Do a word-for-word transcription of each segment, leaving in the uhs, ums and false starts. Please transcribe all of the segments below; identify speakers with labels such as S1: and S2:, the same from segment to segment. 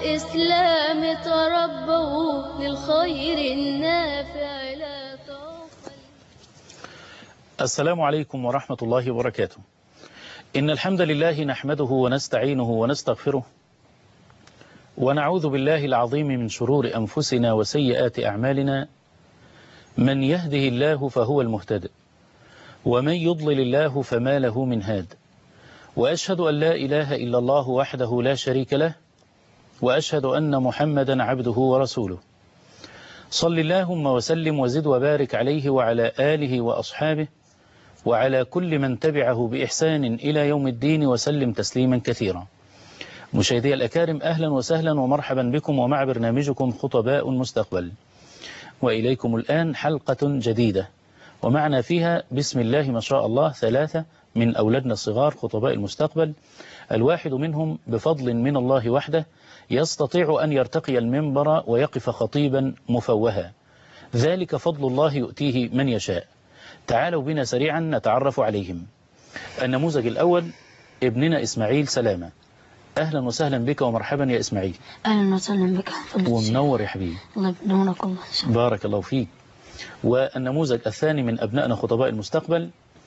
S1: الإسلام تربوا للخير النافع لا تغفل.
S2: السلام عليكم ورحمة الله وبركاته. إن الحمد لله نحمده ونستعينه ونستغفره ونعوذ بالله العظيم من شرور أنفسنا وسيئات أعمالنا. من يهده الله فهو المهتد ومن يضلل الله فما له من هاد، وأشهد أن لا إله إلا الله وحده لا شريك له، وأشهد أن محمدا عبده ورسوله. صل اللهم وسلم وزد وبارك عليه وعلى آله وأصحابه وعلى كل من تبعه بإحسان إلى يوم الدين وسلم تسليما كثيرا. مشاهدي الأكارم، أهلا وسهلا ومرحبا بكم ومع برنامجكم خطباء المستقبل. وإليكم الآن حلقة جديدة ومعنا فيها بسم الله ما شاء الله ثلاثة من أولادنا الصغار خطباء المستقبل، الواحد منهم بفضل من الله وحده يستطيع أن يرتقي المنبر ويقف خطيبا مفوها، ذلك فضل الله يؤتيه من يشاء. تعالوا بنا سريعا نتعرف عليهم. النموذج الأول ابننا إسماعيل سلامة. أهلا وسهلا بك ومرحبا يا إسماعيل.
S3: أهلا وسهلا بك
S2: ومنور يا حبيبي.
S3: الله يبارك الله.
S2: بارك الله فيك. والنموذج الثاني من أبنائنا خطباء المستقبل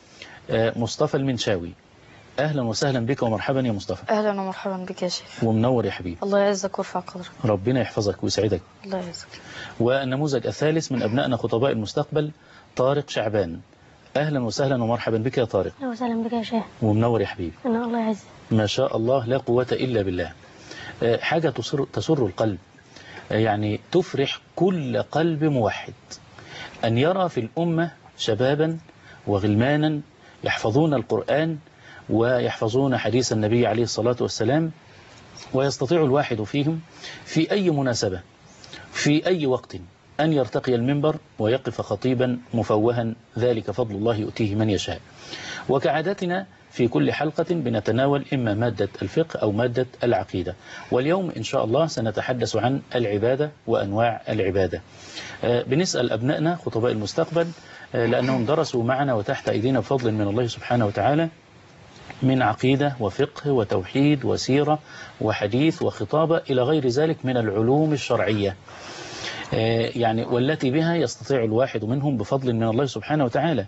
S2: مصطفى المنشاوي. أهلا وسهلا بك ومرحبا يا مصطفى.
S4: أهلا ومرحبا بك يا شيخ.
S2: ومنور يا حبيبي.
S4: الله يعزك ويرفع قدرك.
S2: ربنا يحفظك ويسعدك.
S4: الله يعزك.
S2: والنموذج الثالث من أبنائنا خطباء المستقبل طارق شعبان. أهلا وسهلا ومرحبا بك يا طارق.
S3: أهلا وسهلا بك يا شيخ.
S2: ومنور يا حبيبي.
S3: الله يعزك.
S2: ما شاء الله لا قوة إلا بالله. حاجة تسر, تسر القلب، يعني تفرح كل قلب موحد أن يرى في الأمة شبابا وغلمانا يحفظون القرآن ويحفظون حديث النبي عليه الصلاة والسلام، ويستطيع الواحد فيهم في أي مناسبة في أي وقت أن يرتقي المنبر ويقف خطيبا مفوها، ذلك فضل الله يؤتيه من يشاء. وكعادتنا في كل حلقة بنتناول إما مادة الفقه أو مادة العقيدة، واليوم إن شاء الله سنتحدث عن العبادة وأنواع العبادة. بنسأل أبنائنا خطباء المستقبل لأنهم درسوا معنا وتحت أيدينا بفضل من الله سبحانه وتعالى من عقيدة وفقه وتوحيد وسيرة وحديث وخطابة إلى غير ذلك من العلوم الشرعية، يعني والتي بها يستطيع الواحد منهم بفضل من الله سبحانه وتعالى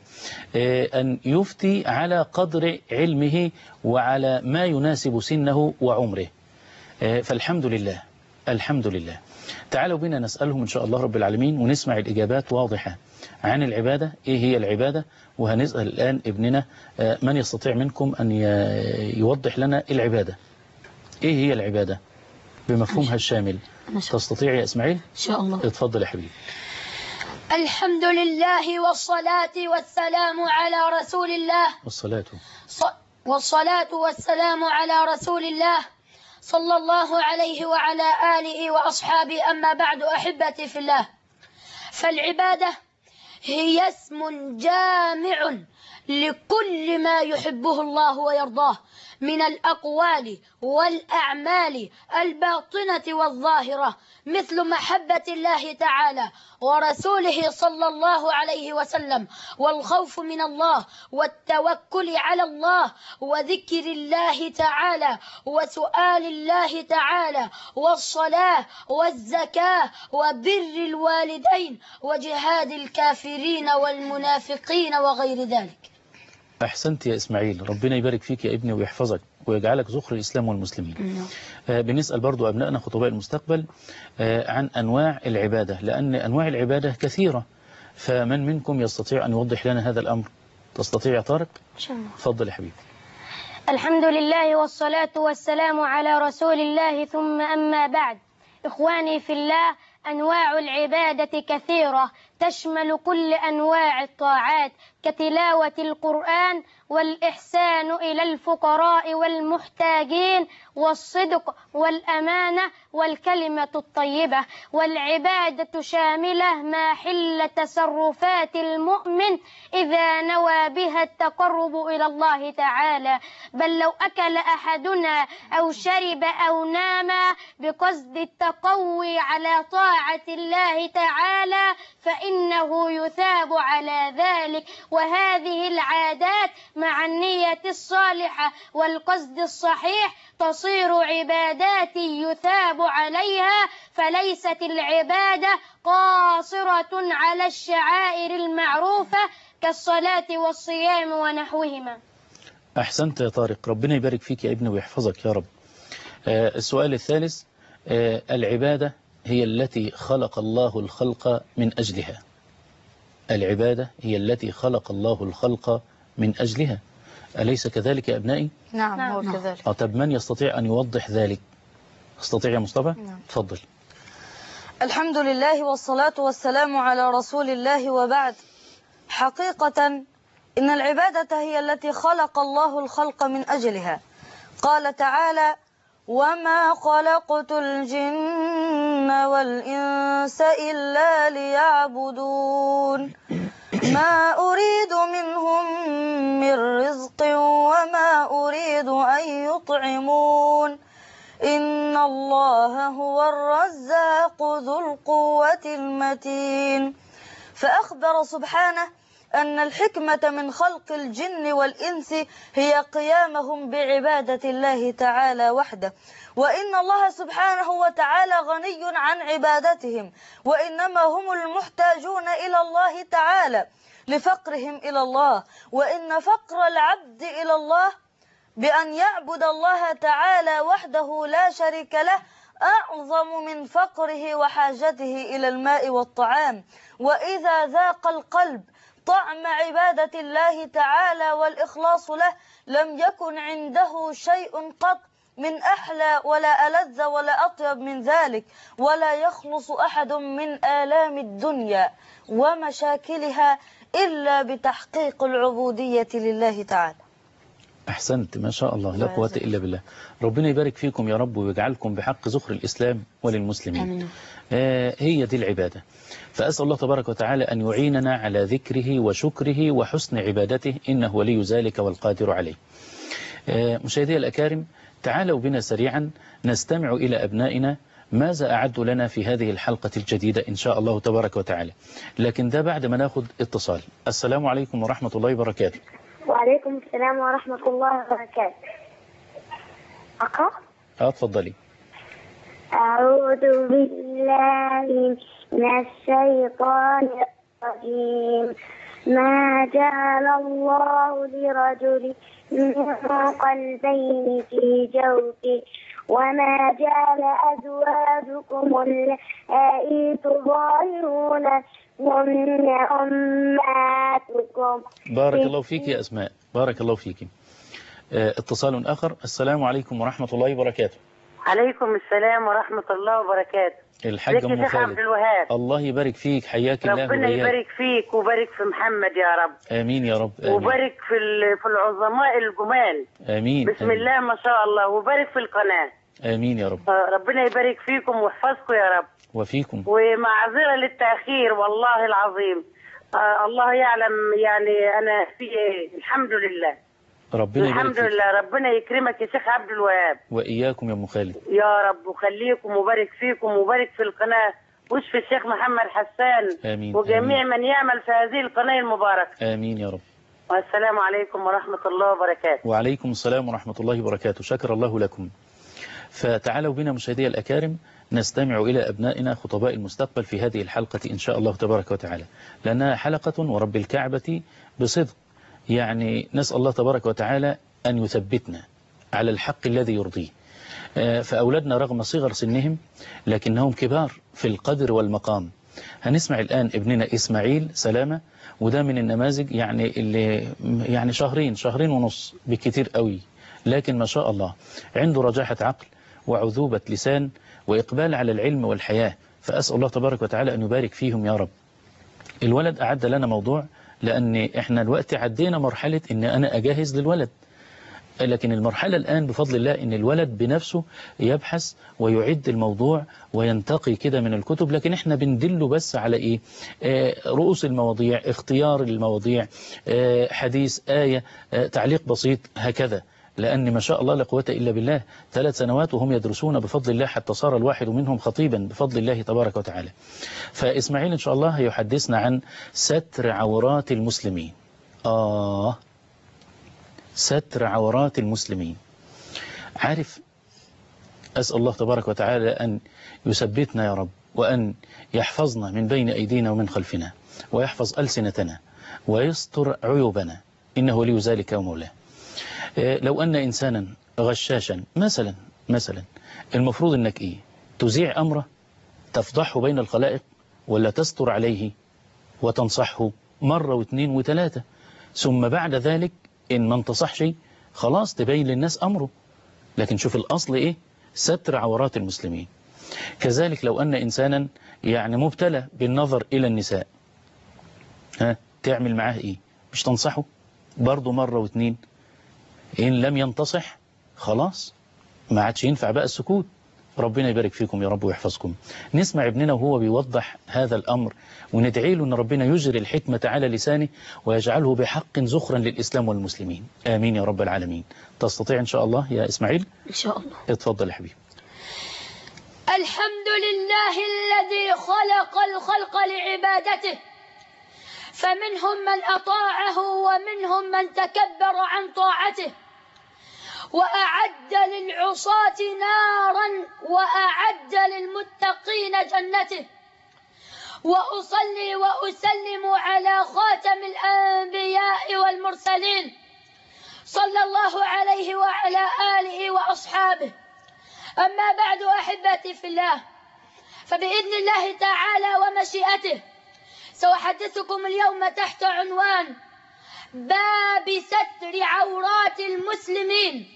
S2: أن يفتي على قدر علمه وعلى ما يناسب سنه وعمره. فالحمد لله الحمد لله. تعالوا بنا نسألهم إن شاء الله رب العالمين ونسمع الإجابات واضحة عن العبادة. إيه هي العبادة؟ وهنسأل الآن ابننا من يستطيع منكم أن يوضح لنا العبادة. إيه هي العبادة بمفهومها الشامل؟ تستطيع يا إسماعيل؟
S3: إن شاء الله.
S2: اتفضل يا حبيبي.
S5: الحمد لله والصلاة والسلام على رسول الله
S2: والصلاة
S5: والصلاة والسلام على رسول الله صلى الله عليه وعلى آله وأصحابه. أما بعد، أحبتي في الله، فالعبادة هي اسم جامع لكل ما يحبه الله ويرضاه من الأقوال والأعمال الباطنة والظاهرة، مثل محبة الله تعالى ورسوله صلى الله عليه وسلم، والخوف من الله والتوكل على الله وذكر الله تعالى وسؤال الله تعالى والصلاة والزكاة وبر الوالدين وجهاد الكافرين والمنافقين وغير ذلك.
S2: أحسنت يا إسماعيل، ربنا يبارك فيك يا ابني ويحفظك ويجعلك ذخر الإسلام والمسلمين. آه بنسأل برضو أبنائنا خطباء المستقبل آه عن أنواع العبادة، لأن أنواع العبادة كثيرة، فمن منكم يستطيع أن يوضح لنا هذا الأمر؟ تستطيع يا طارق؟
S3: إن شاء الله.
S2: تفضل يا حبيبي.
S3: الحمد لله والصلاة والسلام على رسول الله، ثم أما بعد. إخواني في الله، أنواع العبادة كثيرة تشمل كل أنواع الطاعات كتلاوة القرآن والإحسان إلى الفقراء والمحتاجين والصدق والأمانة والكلمة الطيبة. والعبادة شاملة ما حل تصرفات المؤمن إذا نوى بها التقرب إلى الله تعالى، بل لو أكل أحدنا أو شرب أو نام بقصد التقوي على طاعة طاعة الله تعالى فإنه يثاب على ذلك. وهذه العادات مع النية الصالحة والقصد الصحيح تصير عبادات يثاب عليها، فليست العبادة قاصرة على الشعائر المعروفة كالصلاة والصيام ونحوهما.
S2: أحسنت يا طارق، ربنا يبارك فيك يا ابني ويحفظك يا رب. آه السؤال الثالث، آه العبادة هي التي خلق الله الخلق من أجلها. العبادة هي التي خلق الله الخلق من أجلها، أليس كذلك يا أبنائي؟
S4: نعم هو
S3: نعم.
S4: كذلك.
S2: أو طب من يستطيع أن يوضح ذلك؟ استطيع يا مصطفى؟
S4: نعم.
S2: تفضل.
S4: الحمد لله والصلاة والسلام على رسول الله، وبعد. حقيقة إن العبادة هي التي خلق الله الخلق من أجلها. قال تعالى: وما خلقت الجن والإنس إلا ليعبدون ما أريد منهم من رزق وما أريد أن يطعمون إن الله هو الرزاق ذو القوة المتين. فأخبر سبحانه أن الحكمة من خلق الجن والإنس هي قيامهم بعبادة الله تعالى وحده، وإن الله سبحانه وتعالى غني عن عبادتهم، وإنما هم المحتاجون إلى الله تعالى لفقرهم إلى الله. وإن فقر العبد إلى الله بأن يعبد الله تعالى وحده لا شريك له أعظم من فقره وحاجته إلى الماء والطعام. وإذا ذاق القلب طعم عبادة الله تعالى والإخلاص له لم يكن عنده شيء قط من أحلى ولا ألذ ولا أطيب من ذلك، ولا يخلص أحد من آلام الدنيا ومشاكلها إلا بتحقيق العبودية لله تعالى.
S2: أحسنت ما شاء الله، لا قوة إلا بالله. ربنا يبارك فيكم يا رب ويجعلكم بحق زخر الإسلام وللمسلمين.
S4: آمين.
S2: آه هي دي العبادة. فأسأل الله تبارك وتعالى أن يعيننا على ذكره وشكره وحسن عبادته، إنه ولي ذلك والقادر عليه. آه مشاهدي الأكارم، تعالوا بنا سريعا نستمع إلى أبنائنا ماذا أعدوا لنا في هذه الحلقة الجديدة إن شاء الله تبارك وتعالى، لكن ده بعد ما ناخد اتصال. السلام عليكم ورحمة الله وبركاته.
S6: وعليكم السلام ورحمة الله وبركاته. أقرأ؟
S2: اه اتفضلي.
S6: أعوذ بالله من الشيطان الرجيم. ما جعل الله لرجل من قلبين في جوفه وما جعل أزواجكم اللائي تظاهرون ومن أمهاتكم.
S2: بارك الله فيك يا أسماء، بارك الله فيك. اه اتصال آخر. السلام عليكم ورحمة الله وبركاته.
S7: عليكم السلام ورحمة الله وبركاته.
S2: الحاج أم
S7: شيخ عبد
S2: خالد،
S7: الوهاب.
S2: الله يبارك فيك، حياك الله.
S7: ربنا يبارك فيك وبارك في محمد يا رب.
S2: آمين يا رب. آمين.
S7: وبارك في في العظماء الجمال.
S2: آمين.
S7: بسم
S2: آمين.
S7: الله ما شاء الله، وبارك في القناة.
S2: آمين يا رب.
S7: ربنا يبارك فيكم ويحفظكم يا رب.
S2: وفيكم.
S7: ومعذرة للتأخير والله العظيم. آه الله يعلم يعني أنا في إيه. الحمد لله.
S2: ربنا يبارك
S7: الحمد
S2: فيك.
S7: لله. ربنا يكرمك يا شيخ عبد الوهاب.
S2: وإياكم يا أم خالد.
S7: يا رب وخليكم وبارك فيكم وبارك في القناة واشفي الشيخ محمد حسان.
S2: آمين.
S7: وجميع
S2: آمين.
S7: من يعمل في هذه القناة المباركة.
S2: آمين يا رب.
S7: والسلام عليكم ورحمة الله وبركاته.
S2: وعليكم السلام ورحمة الله وبركاته. شكر الله لكم. فتعالوا بنا مشاهدي الأكارم نستمع إلى أبنائنا خطباء المستقبل في هذه الحلقة إن شاء الله تبارك وتعالى، لأنها حلقة ورب الكعبة بصدق. يعني نسأل الله تبارك وتعالى أن يثبتنا على الحق الذي يرضيه. فأولادنا رغم صغر سنهم لكنهم كبار في القدر والمقام. هنسمع الآن ابننا إسماعيل سلامة، وده من النماذج يعني اللي يعني شهرين شهرين ونص بكتير قوي، لكن ما شاء الله عنده رجاحة عقل وعذوبة لسان وإقبال على العلم والحياة. فأسأل الله تبارك وتعالى أن يبارك فيهم يا رب. الولد أعد لنا موضوع، لأن إحنا الوقت عدينا مرحلة إن أنا أجهز للولد، لكن المرحلة الآن بفضل الله إن الولد بنفسه يبحث ويعد الموضوع وينتقي كده من الكتب، لكن إحنا بندله بس على إيه؟ آه رؤوس المواضيع، اختيار المواضيع، آه حديث، آية، آه تعليق بسيط، هكذا. لأن ما شاء الله لا قوة إلا بالله ثلاث سنوات وهم يدرسون بفضل الله حتى صار الواحد منهم خطيبا بفضل الله تبارك وتعالى. فإسماعيل إن شاء الله هيحدثنا عن ستر عورات المسلمين. آه ستر عورات المسلمين. عارف، أسأل الله تبارك وتعالى أن يثبتنا يا رب، وأن يحفظنا من بين أيدينا ومن خلفنا، ويحفظ ألسنتنا، ويستر عيوبنا، إنه ولي ذلك ومولاه. لو أن إنسانا غشاشا مثلا مثلا المفروض أنك إيه؟ تذيع أمره، تفضحه بين الخلائق، ولا تستر عليه وتنصحه مرة واثنين وثلاثة، ثم بعد ذلك إن ما انتصح شيء خلاص تبين للناس أمره. لكن شوف الأصل إيه؟ ستر عورات المسلمين. كذلك لو أن إنسانا يعني مبتلى بالنظر إلى النساء، ها تعمل معاه إيه؟ مش تنصحه برضه مرة واثنين؟ إن لم ينتصح خلاص ما عادش ينفع بقى السكوت. ربنا يبارك فيكم يا رب ويحفظكم. نسمع ابننا وهو بيوضح هذا الأمر، وندعي له أن ربنا يجري الحكمة على لسانه ويجعله بحق زخرا للإسلام والمسلمين. آمين يا رب العالمين. تستطيع إن شاء الله يا إسماعيل؟
S5: إن شاء الله.
S2: اتفضل يا حبيبي.
S5: الحمد لله الذي خلق الخلق لعبادته، فمنهم من أطاعه ومنهم من تكبر عن طاعته، وأعد للعصاة نارا وأعد للمتقين جنته. وأصلي وأسلم على خاتم الأنبياء والمرسلين صلى الله عليه وعلى آله وأصحابه. أما بعد أحبتي في الله، فبإذن الله تعالى ومشيئته سأحدثكم اليوم تحت عنوان باب ستر عورات المسلمين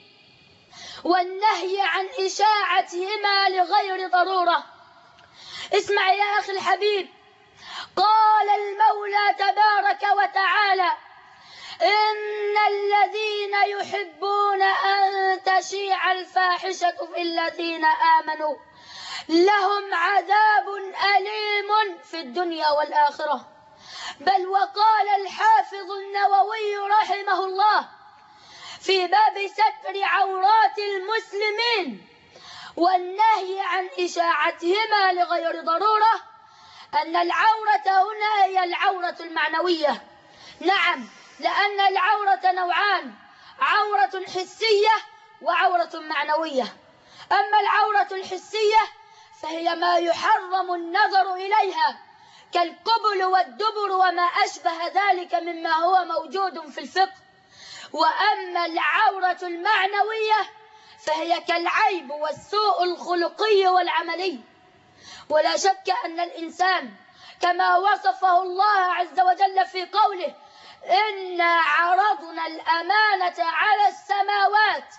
S5: والنهي عن إشاعتهما لغير ضرورة. اسمع يا أخي الحبيب، قال المولى تبارك وتعالى: إن الذين يحبون أن تشيع الفاحشة في الذين آمنوا لهم عذاب أليم في الدنيا والآخرة. بل وقال الحافظ النووي رحمه الله في باب ستر عورات المسلمين والنهي عن إشاعتهما لغير ضرورة أن العورة هنا هي العورة المعنوية. نعم، لأن العورة نوعان: عورة حسية وعورة معنوية. أما العورة الحسية فهي ما يحرم النظر إليها كالقبل والدبر وما أشبه ذلك مما هو موجود في الفقه. وأما العورة المعنوية فهي كالعيب والسوء الخلقي والعملي. ولا شك أن الإنسان كما وصفه الله عز وجل في قوله: إنا عرضنا الأمانة على السماوات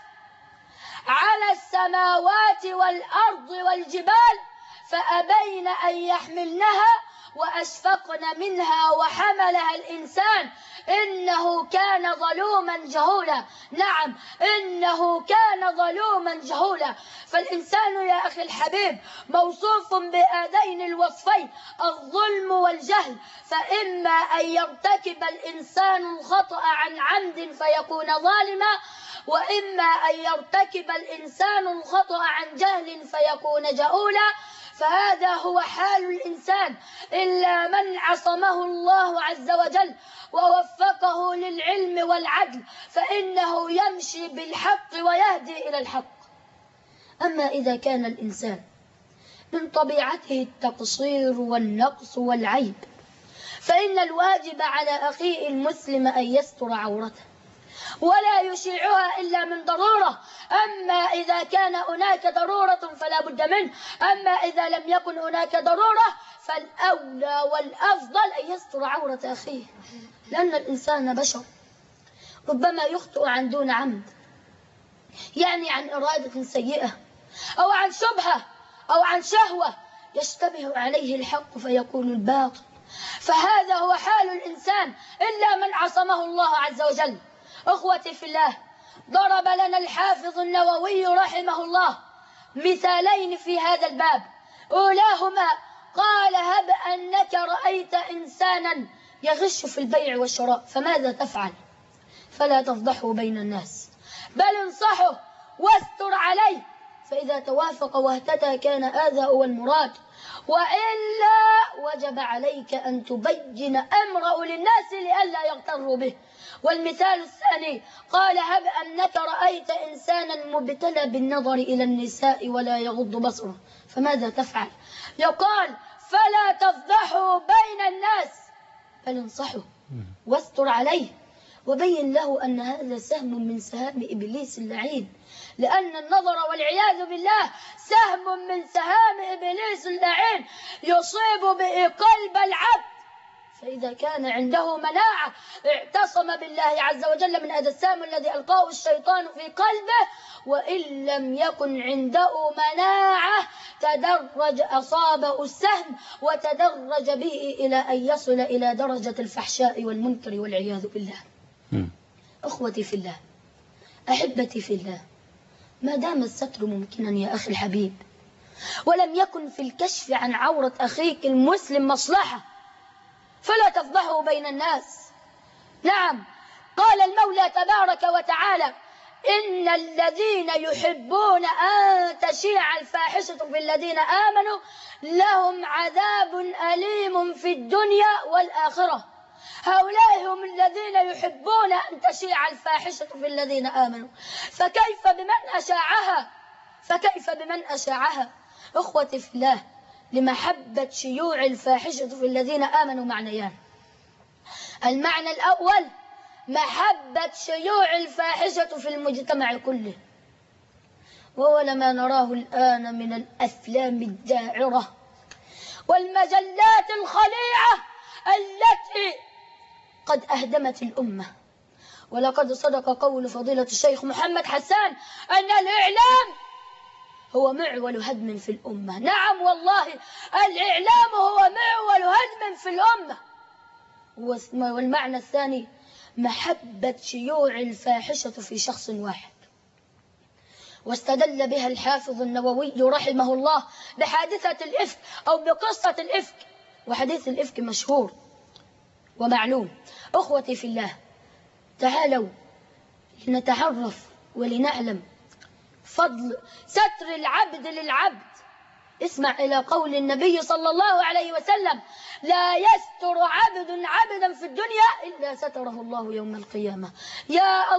S5: على السماوات والأرض والجبال فأبين أن يحملنها وأشفقن منها وحملها الإنسان إنه كان ظلوما جهولا. نعم، إنه كان ظلوما جهولا. فالإنسان يا أخي الحبيب موصوف بهذين الوصفين: الظلم والجهل. فإما أن يرتكب الإنسان الخطأ عن عمد فيكون ظالما، وإما أن يرتكب الإنسان الخطأ عن جهل فيكون جهولا. فهذا هو حال الإنسان إلا من عصمه الله عز وجل ووفقه للعلم والعدل، فإنه يمشي بالحق ويهدي إلى الحق. أما إذا كان الإنسان من طبيعته التقصير والنقص والعيب، فإن الواجب على أخيه المسلم أن يستر عورته ولا يشيعها إلا من ضرورة. أما إذا كان هناك ضرورة فلا بد منه، أما إذا لم يكن هناك ضرورة فالأولى والأفضل أن يستر عورة أخيه، لأن الإنسان بشر ربما يخطئ عن دون عمد، يعني عن إرادة سيئة أو عن شبهة أو عن شهوة يشتبه عليه الحق فيكون الباطل. فهذا هو حال الإنسان إلا من عصمه الله عز وجل. أخوتي في الله، ضرب لنا الحافظ النووي رحمه الله مثالين في هذا الباب. أولاهما قال: هب أنك رأيت إنسانا يغش في البيع والشراء فماذا تفعل؟ فلا تفضحه بين الناس، بل انصحه واستر عليه، فإذا توافق واهتدى كان هذا هو المراد، وإلا وجب عليك أن تبين أمره للناس لئلا يغتروا به. والمثال الثاني قال هب أنك رأيت إنسانا مبتلى بالنظر إلى النساء ولا يغض بصره فماذا تفعل؟ يقال فلا تفضحه بين الناس بل انصحه واستر عليه، وبين له أن هذا سهم من سهام إبليس اللعين، لأن النظر والعياذ بالله سهم من سهام إبليس اللعين يصيب به قلب العبد، فإذا كان عنده مناعة اعتصم بالله عز وجل من هذا السهم الذي ألقاه الشيطان في قلبه، وإن لم يكن عنده مناعة تدرج أصابه السهم وتدرج به إلى أن يصل إلى درجة الفحشاء والمنكر والعياذ بالله. أخوتي في الله، أحبتي في الله، ما دام الستر ممكنا يا أخي الحبيب، ولم يكن في الكشف عن عورة أخيك المسلم مصلحة، فلا تفضحه بين الناس. نعم، قال المولى تبارك وتعالى إن الذين يحبون أن تشيع الفاحشة في الذين آمنوا لهم عذاب أليم في الدنيا والآخرة. هؤلاء هم الذين يحبون أن تشيع الفاحشة في الذين آمنوا، فكيف بمن أشاعها فكيف بمن أشاعها أخوتي في الله، لمحبة شيوع الفاحشة في الذين آمنوا معنيان. المعنى الأول محبة شيوع الفاحشة في المجتمع كله، وهو لما نراه الآن من الأفلام الداعرة والمجلات الخليعة التي قد أهدمت الأمة. ولقد صدق قول فضيلة الشيخ محمد حسان أن الإعلام هو معول هدم في الأمة. نعم والله، الإعلام هو معول هدم في الأمة. والمعنى الثاني محبة شيوع الفاحشة في شخص واحد، واستدل بها الحافظ النووي رحمه الله بحادثة الإفك أو بقصة الإفك، وحديث الإفك مشهور ومعلوم. أخوتي في الله، تعالوا لنتعرف ولنعلم فضل ستر العبد للعبد. اسمع إلى قول النبي صلى الله عليه وسلم لا يستر عبد عبدا في الدنيا إلا ستره الله يوم القيامة. يا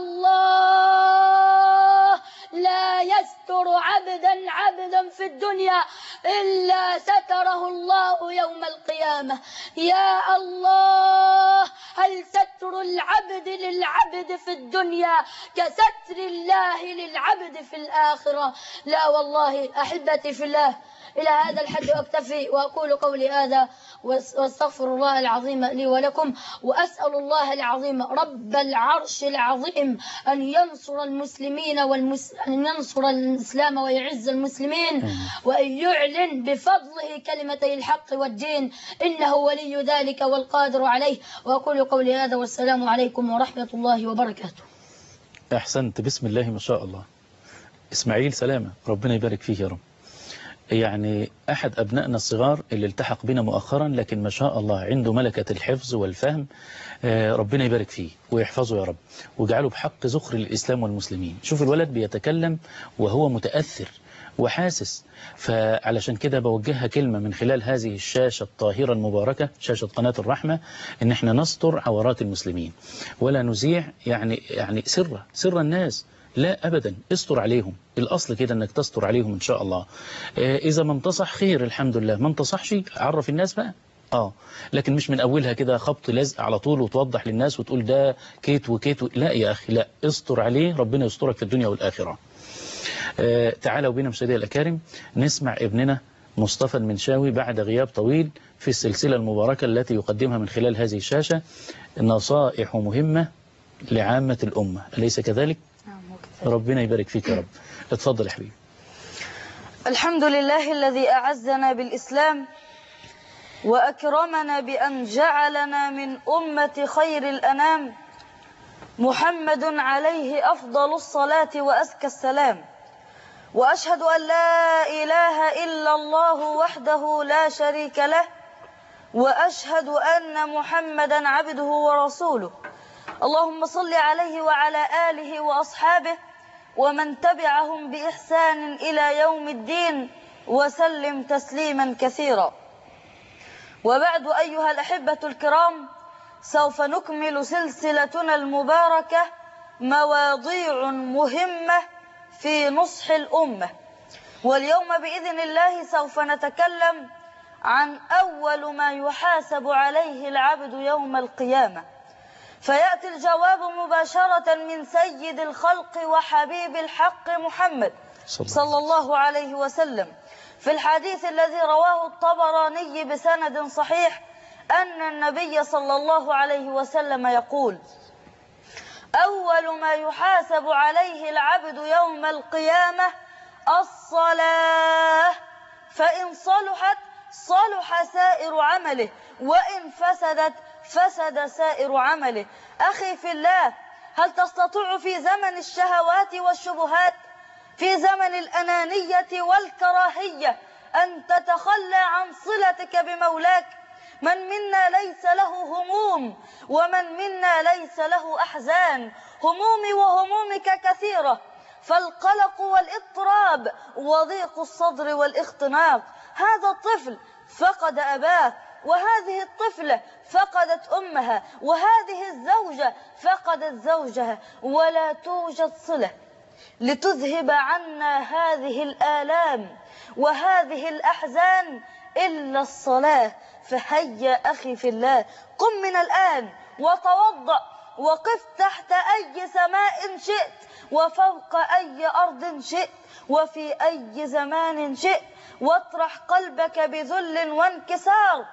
S5: الله، لا يستر عبدا عبدا في الدنيا إلا ستره الله يوم القيامة. يا الله، هل ستر العبد للعبد في الدنيا كستر الله للعبد في الآخرة؟ لا والله. أحبتي في الله، إلى هذا الحد أكتفي وأقول قولي هذا واستغفر الله العظيم لي ولكم، وأسأل الله العظيم رب العرش العظيم أن ينصر المسلمين والمس... أن ينصر الإسلام ويعز المسلمين، وأن يعلن بفضله كلمتي الحق والدين، إنه ولي ذلك والقادر عليه. وأقول قولي هذا والسلام عليكم ورحمة الله وبركاته.
S2: أحسنت، بسم الله ما شاء الله. إسماعيل سلامة، ربنا يبارك فيه يا رب. يعني أحد أبنائنا الصغار اللي التحق بنا مؤخرا، لكن ما شاء الله عنده ملكة الحفظ والفهم، ربنا يبارك فيه ويحفظه يا رب ويجعله بحق ذخر الإسلام والمسلمين. شوف الولد بيتكلم وهو متأثر وحاسس، فعلشان كده بوجهها كلمة من خلال هذه الشاشة الطاهرة المباركة، شاشة قناة الرحمة، إن احنا نستر عورات المسلمين ولا نذيع يعني يعني سر سر الناس، لا أبدا. استر عليهم، الأصل كده أنك تستر عليهم إن شاء الله. إذا ما انتصح خير الحمد لله، ما انتصحش عرف الناس بقى. آه لكن مش من أولها كده خبط لزق على طول وتوضح للناس وتقول ده كيت وكيت و... لا يا أخي، لا، استر عليه، ربنا يسترك في الدنيا والآخرة. آه تعالوا بنا مشاهدينا الأكارم نسمع ابننا مصطفى المنشاوي بعد غياب طويل في السلسلة المباركة التي يقدمها من خلال هذه الشاشة، نصائح مهمة لعامة الأمة، أليس كذلك؟ ربنا يبارك فيك يا رب. اتفضل يا حبيبي.
S4: الحمد لله الذي أعزنا بالإسلام وأكرمنا بأن جعلنا من أمة خير الأنام، محمد عليه أفضل الصلاة وأزكى السلام. وأشهد أن لا إله إلا الله وحده لا شريك له، وأشهد أن محمدا عبده ورسوله. اللهم صل عليه وعلى آله وأصحابه ومن تبعهم بإحسان إلى يوم الدين، وسلم تسليما كثيرا. وبعد أيها الأحبة الكرام، سوف نكمل سلسلتنا المباركة مواضيع مهمة في نصح الأمة. واليوم بإذن الله سوف نتكلم عن أول ما يحاسب عليه العبد يوم القيامة، فيأتي الجواب مباشرة من سيد الخلق وحبيب الحق محمد صلى الله عليه وسلم في الحديث الذي رواه الطبراني بسند صحيح أن النبي صلى الله عليه وسلم يقول: أول ما يحاسب عليه العبد يوم القيامة الصلاة، فإن صلحت صلح سائر عمله، وإن فسدت فسد سائر عمله. أخي في الله، هل تستطيع في زمن الشهوات والشبهات، في زمن الأنانية والكراهية، أن تتخلى عن صلتك بمولاك؟ من منا ليس له هموم، ومن منا ليس له أحزان. همومي وهمومك كثيرة، فالقلق والاضطراب وضيق الصدر والاختناق. هذا الطفل فقد أباه، وهذه الطفلة فقدت أمها، وهذه الزوجة فقدت زوجها، ولا توجد صلة لتذهب عنا هذه الآلام وهذه الأحزان إلا الصلاة. فهيا أخي في الله، قم من الآن وتوضأ، وقف تحت أي سماء شئت، وفوق أي أرض شئت، وفي أي زمان شئت، واطرح قلبك بذل وانكسار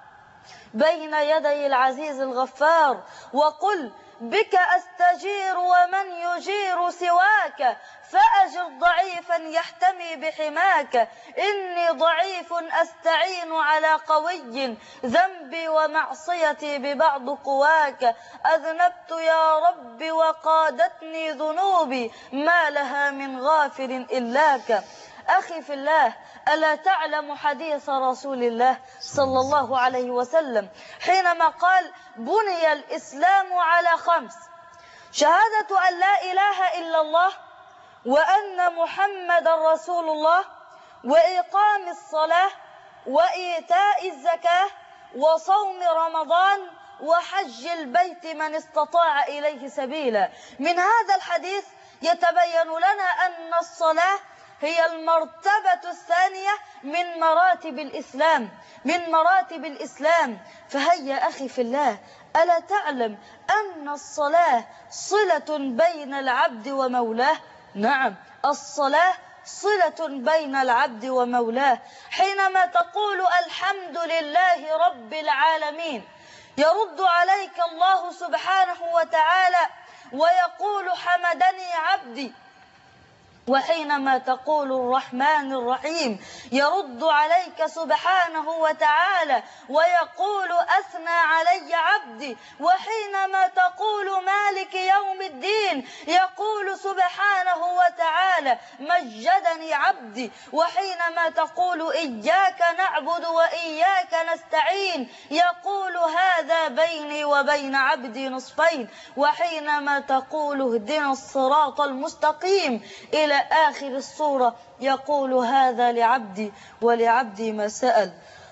S4: بين يدي العزيز الغفار، وقل: بك أستجير ومن يجير سواك، فأجر ضعيفا يحتمي بحماك. إني ضعيف أستعين على قوي، ذنبي ومعصيتي ببعض قواك. أذنبت يا رب وقادتني ذنوبي، ما لها من غافر إلاك. أخي في الله، ألا تعلم حديث رسول الله صلى الله عليه وسلم حينما قال: بني الإسلام على خمس: شهادة أن لا إله إلا الله، وأن محمد رسول الله، وإقام الصلاة، وإيتاء الزكاة، وصوم رمضان، وحج البيت من استطاع إليه سبيلا. من هذا الحديث يتبين لنا أن الصلاة هي المرتبة الثانية من مراتب الإسلام من مراتب الإسلام. فهيا أخي في الله، ألا تعلم أن الصلاة صلة بين العبد ومولاه؟ نعم، الصلاة صلة بين العبد ومولاه. حينما تقول الحمد لله رب العالمين، يرد عليك الله سبحانه وتعالى ويقول: حمدني عبدي. وحينما تقول الرحمن الرحيم، يرد عليك سبحانه وتعالى ويقول: أثنى علي عبدي. وحينما تقول مالك يوم الدين، يقول سبحانه وتعالى: مجدني عبدي. وحينما تقول إياك نعبد وإياك نستعين، يقول: هذا بيني وبين عبدي نصفين. وحينما تقول اهدنا الصراط المستقيم إلى آخر السورة، يقول: هذا لعبدي ولعبدي ما سأل.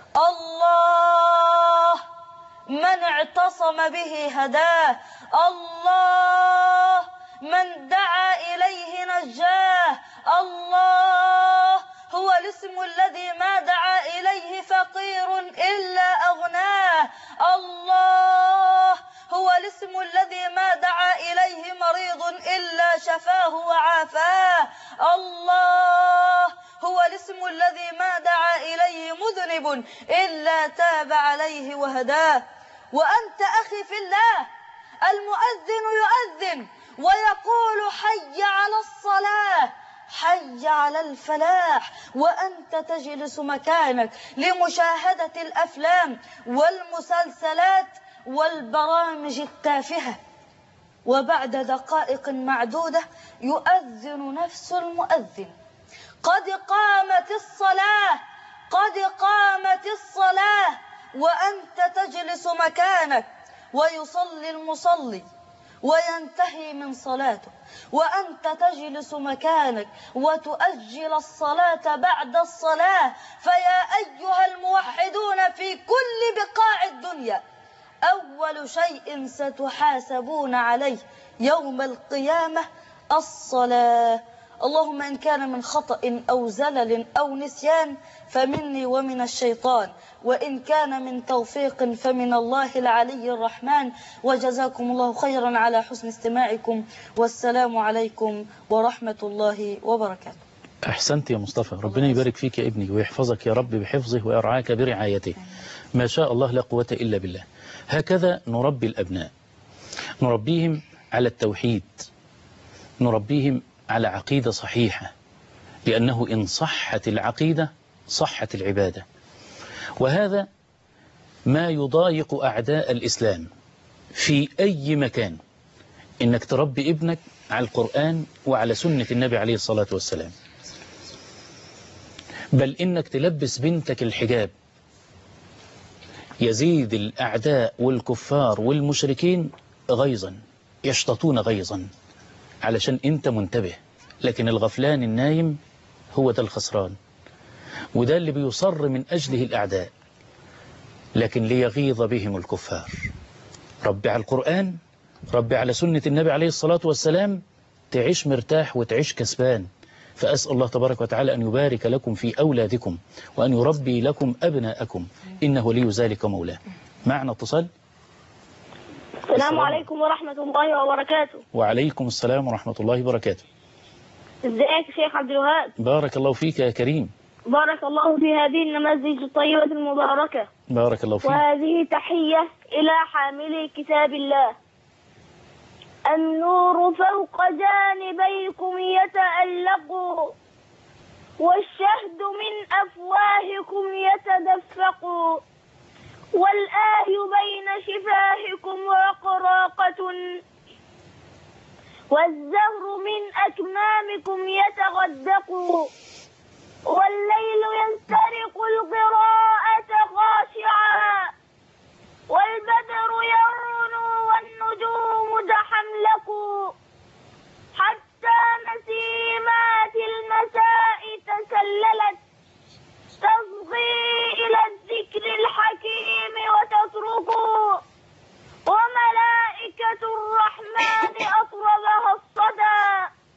S4: الله من اعتصم به هداه، الله من دعا إليه نجاه، الله هو الاسم الذي ما دعا إليه فقير إلا أغناه، الله هو الاسم الذي ما دعا إليه مريض إلا شفاه وعافاه، الله هو الاسم الذي ما دعا إليه مذنب إلا تاب عليه وهداه. وأنت أخي في الله، المؤذن يؤذن ويقول: حي على الصلاة، حي على الفلاح، وأنت تجلس مكانك لمشاهدة الأفلام والمسلسلات والبرامج التافهة. وبعد دقائق معدودة يؤذن نفس المؤذن: قد قامت الصلاة، قد قامت الصلاة، وأنت تجلس مكانك. ويصلي المصلي وينتهي من صلاته، وأنت تجلس مكانك وتؤجل الصلاة بعد الصلاة. فيا أيها الموحدون في كل بقاع الدنيا، أول شيء ستحاسبون عليه يوم القيامة الصلاة. اللهم إن كان من خطأ أو زلل أو نسيان فمني ومن الشيطان، وإن كان من توفيق فمن الله العلي الرحمن. وجزاكم الله خيرا على حسن استماعكم، والسلام عليكم ورحمة الله وبركاته.
S2: أحسنت يا مصطفى، ربنا يبارك فيك يا ابني ويحفظك يا رب بحفظه ويرعاك برعايته. ما شاء الله لا قوة إلا بالله. هكذا نربي الأبناء، نربيهم على التوحيد، نربيهم على عقيدة صحيحة، لأنه إن صحت العقيدة صحت العبادة. وهذا ما يضايق أعداء الإسلام في أي مكان، إنك تربي ابنك على القرآن وعلى سنة النبي عليه الصلاة والسلام، بل إنك تلبس بنتك الحجاب. يزيد الأعداء والكفار والمشركين غيظا، يشتطون غيظا علشان أنت منتبه، لكن الغفلان النايم هو ده الخسران، وده اللي بيصر من أجله الأعداء، لكن ليغيظ بهم الكفار. ربي على القرآن، ربي على سنة النبي عليه الصلاة والسلام، تعيش مرتاح وتعيش كسبان. فأسأل الله تبارك وتعالى أن يبارك لكم في أولادكم وأن يربي لكم أبناءكم، إنه لي ذلك مولاه. معنا اتصال.
S8: السلام عليكم ورحمة الله وبركاته.
S2: وعليكم السلام ورحمة الله وبركاته.
S8: ازيك شيخ عبد الوهاب؟
S2: بارك الله فيك يا كريم.
S8: بارك الله في هذه النماذج الطيبة المباركة.
S2: بارك الله فيك.
S8: وهذه تحية إلى حاملي كتاب الله. النور فوق جانبيكم يتألق، والشهد من أفواهكم يتدفق، والآي بين شفاهكم وقراقة، والزهر من أكمامكم يتغدق، والليل يسترق القراءة خاشعا، والبدر يرنو والنجوم تحملق، حتى نسيمات المساء تسللت تصغي إلى الذكر الحكيم وتترك، وملائكة الرحمن أطربها الصدى،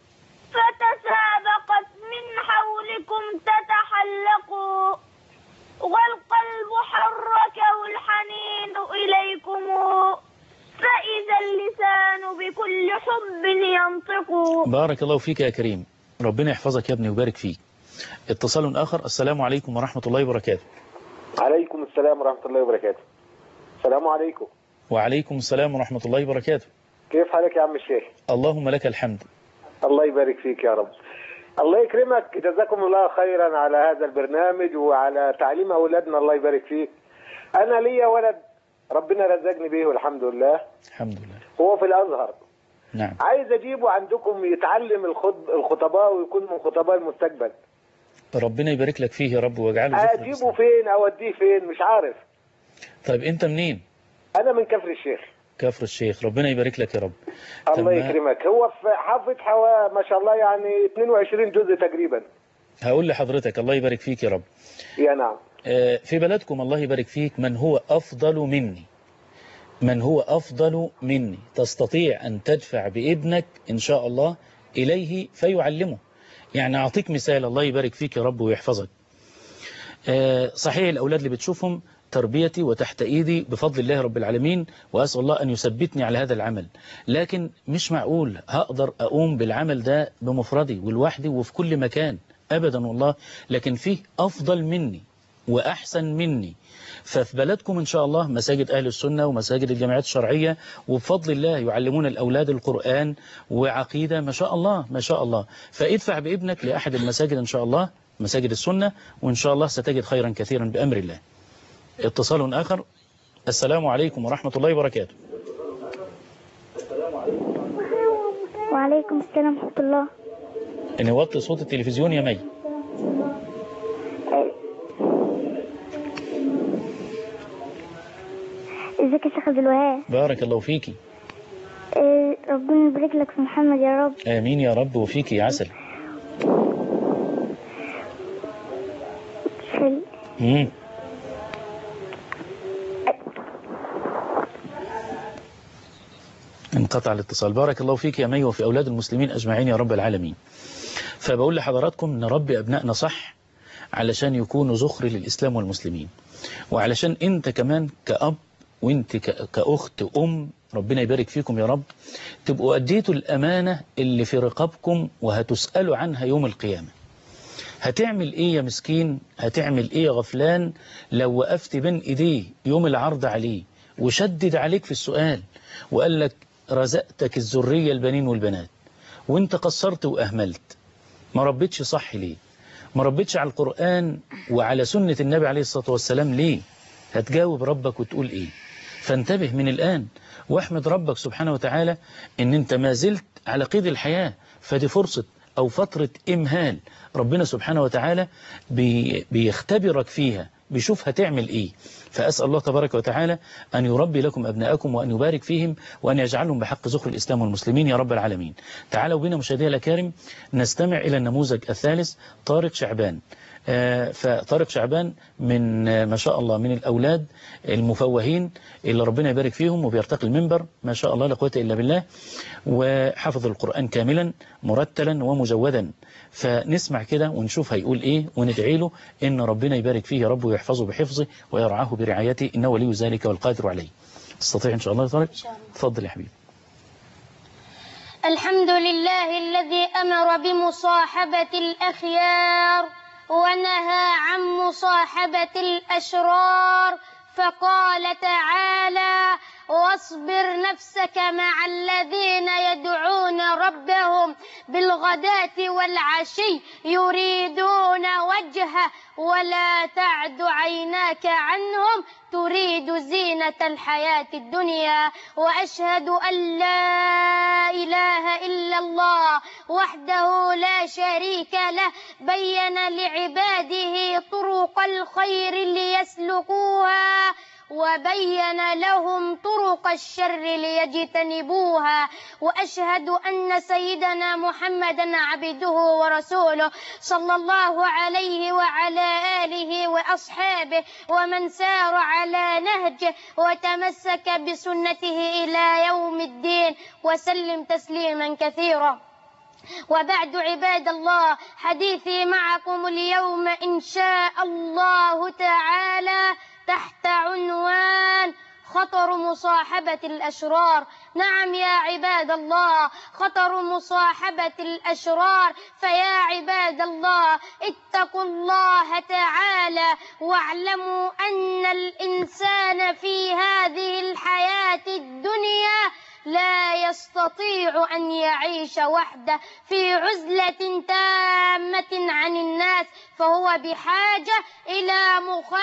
S8: فتسابقت من حولكم تتحلق، والقلب حركه الحنين إليكم، فإذا اللسان بكل حب ينطق.
S2: بارك الله فيك يا كريم، ربنا يحفظك يا ابني ويبارك فيك. اتصال آخر. السلام عليكم ورحمة الله وبركاته.
S9: عليكم السلام ورحمة الله وبركاته. السلام عليكم.
S2: وعليكم السلام ورحمة الله وبركاته.
S9: كيف حالك يا عم الشيخ؟
S2: اللهم لك الحمد.
S9: الله يبارك فيك يا رب. الله يكرمك، جزاكم الله خيرا على هذا البرنامج وعلى تعليم أولادنا، الله يبارك فيك. أنا ليا ولد ربنا رزقني به والحمد لله.
S2: الحمد لله.
S9: هو في الأزهر.
S2: نعم.
S9: عايز أجيبه عندكم يتعلم الخطب الخطباء ويكون من خطباء المستقبل.
S2: ربنا يبارك لك فيه يا رب واجعله ذكر.
S9: أجيبه فين أوديه فين مش عارف.
S2: طيب أنت منين؟
S9: أنا من كفر الشيخ.
S2: كفر الشيخ، ربنا يبارك لك يا رب.
S9: الله يكرمك. هو في حافظ حوا ما شاء الله يعني اثنين وعشرين جزء تقريبا.
S2: هقول لحضرتك الله يبارك فيك يا رب.
S9: يا نعم.
S2: في بلدكم الله يبارك فيك من هو أفضل مني، من هو أفضل مني تستطيع أن تدفع بابنك إن شاء الله إليه فيعلمه. يعني أعطيك مثال، الله يبارك فيك يا رب ويحفظك. صحيح الأولاد اللي بتشوفهم تربيتي وتحت إيدي بفضل الله رب العالمين، وأسأل الله أن يثبتني على هذا العمل، لكن مش معقول هقدر أقوم بالعمل ده بمفردي ولوحدي وفي كل مكان أبدا والله، لكن فيه أفضل مني وأحسن مني. ففي بلدكم إن شاء الله مساجد أهل السنة ومساجد الجامعات الشرعية، وبفضل الله يعلمون الأولاد القرآن وعقيدة ما شاء الله ما شاء الله. فادفع بابنك لأحد المساجد إن شاء الله، مساجد السنة، وإن شاء الله ستجد خيرا كثيرا بأمر الله. اتصال آخر. السلام عليكم ورحمة الله وبركاته.
S6: وعليكم السلام ورحمة الله.
S2: إني وطي صوت التلفزيون يا مي.
S6: ازيك يا شيخ عبد الوهاب؟
S2: بارك الله فيكي.
S6: ربنا يبارك لك في محمد يا رب.
S2: آمين يا رب وفيك يا عسل. مم. انقطع الاتصال. بارك الله فيك يا مي وفي أولاد المسلمين أجمعين يا رب العالمين. فبقول لحضراتكم نربي أبنائنا صح علشان يكونوا ذخر للإسلام والمسلمين، وعلشان أنت كمان كأب وأنت كأخت أم ربنا يبارك فيكم يا رب تبقوا أديتوا الأمانة اللي في رقابكم وهتسألوا عنها يوم القيامة. هتعمل إيه يا مسكين؟ هتعمل إيه يا غفلان لو وقفت بين إيديه يوم العرض عليه وشدد عليك في السؤال وقال لك رزقتك الذرية البنين والبنات وانت قصرت وأهملت، ما ربيتش صح ليه؟ ما ربيتش على القرآن وعلى سنة النبي عليه الصلاة والسلام ليه؟ هتجاوب ربك وتقول إيه؟ فانتبه من الآن واحمد ربك سبحانه وتعالى ان انت ما زلت على قيد الحياة، فدي فرصة أو فترة إمهال ربنا سبحانه وتعالى بي بيختبرك فيها، بيشوف هتعمل إيه. فأسأل الله تبارك وتعالى أن يربي لكم أبناءكم وأن يبارك فيهم وأن يجعلهم بحق ذخر الإسلام والمسلمين يا رب العالمين. تعالوا بنا مشاهدينا الأكارم نستمع إلى النموذج الثالث، طارق شعبان. فطارق شعبان من ما شاء الله من الأولاد المفوهين اللي ربنا يبارك فيهم وبيرتقي المنبر ما شاء الله لا قوة إلا بالله، وحفظ القرآن كاملا مرتلا ومجودا. فنسمع كده ونشوف هيقول إيه وندعي له إن ربنا يبارك فيه يا رب ويحفظه بحفظه ويرعاه برعايته إنه ولي ذلك والقادر عليه. تستطيع إن شاء الله يا طارق؟ تفضل يا حبيبي.
S3: الحمد لله الذي أمر بمصاحبة الأخيار ونهى عن مصاحبة الأشرار، فقال تعالى: واصبر نفسك مع الذين يدعون ربهم بالغداة والعشي يريدون وجهه ولا تعد عيناك عنهم تريد زينة الحياة الدنيا. وأشهد أن لا إله إلا الله وحده لا شريك له بين لعباده طرق الخير ليسلكوها وبين لهم طرق الشر ليجتنبوها. وأشهد أن سيدنا محمدا عبده ورسوله صلى الله عليه وعلى آله وأصحابه ومن سار على نهجه وتمسك بسنته إلى يوم الدين وسلم تسليما كثيرا. وبعد عباد الله، حديثي معكم اليوم إن شاء الله تعالى تحت عنوان خطر مصاحبة الأشرار. نعم يا عباد الله، خطر مصاحبة الأشرار. فيا عباد الله اتقوا الله تعالى واعلموا أن الإنسان في هذه الحياة الدنيا لا يستطيع أن يعيش وحده في عزلة تامة عن الناس، فهو بحاجة إلى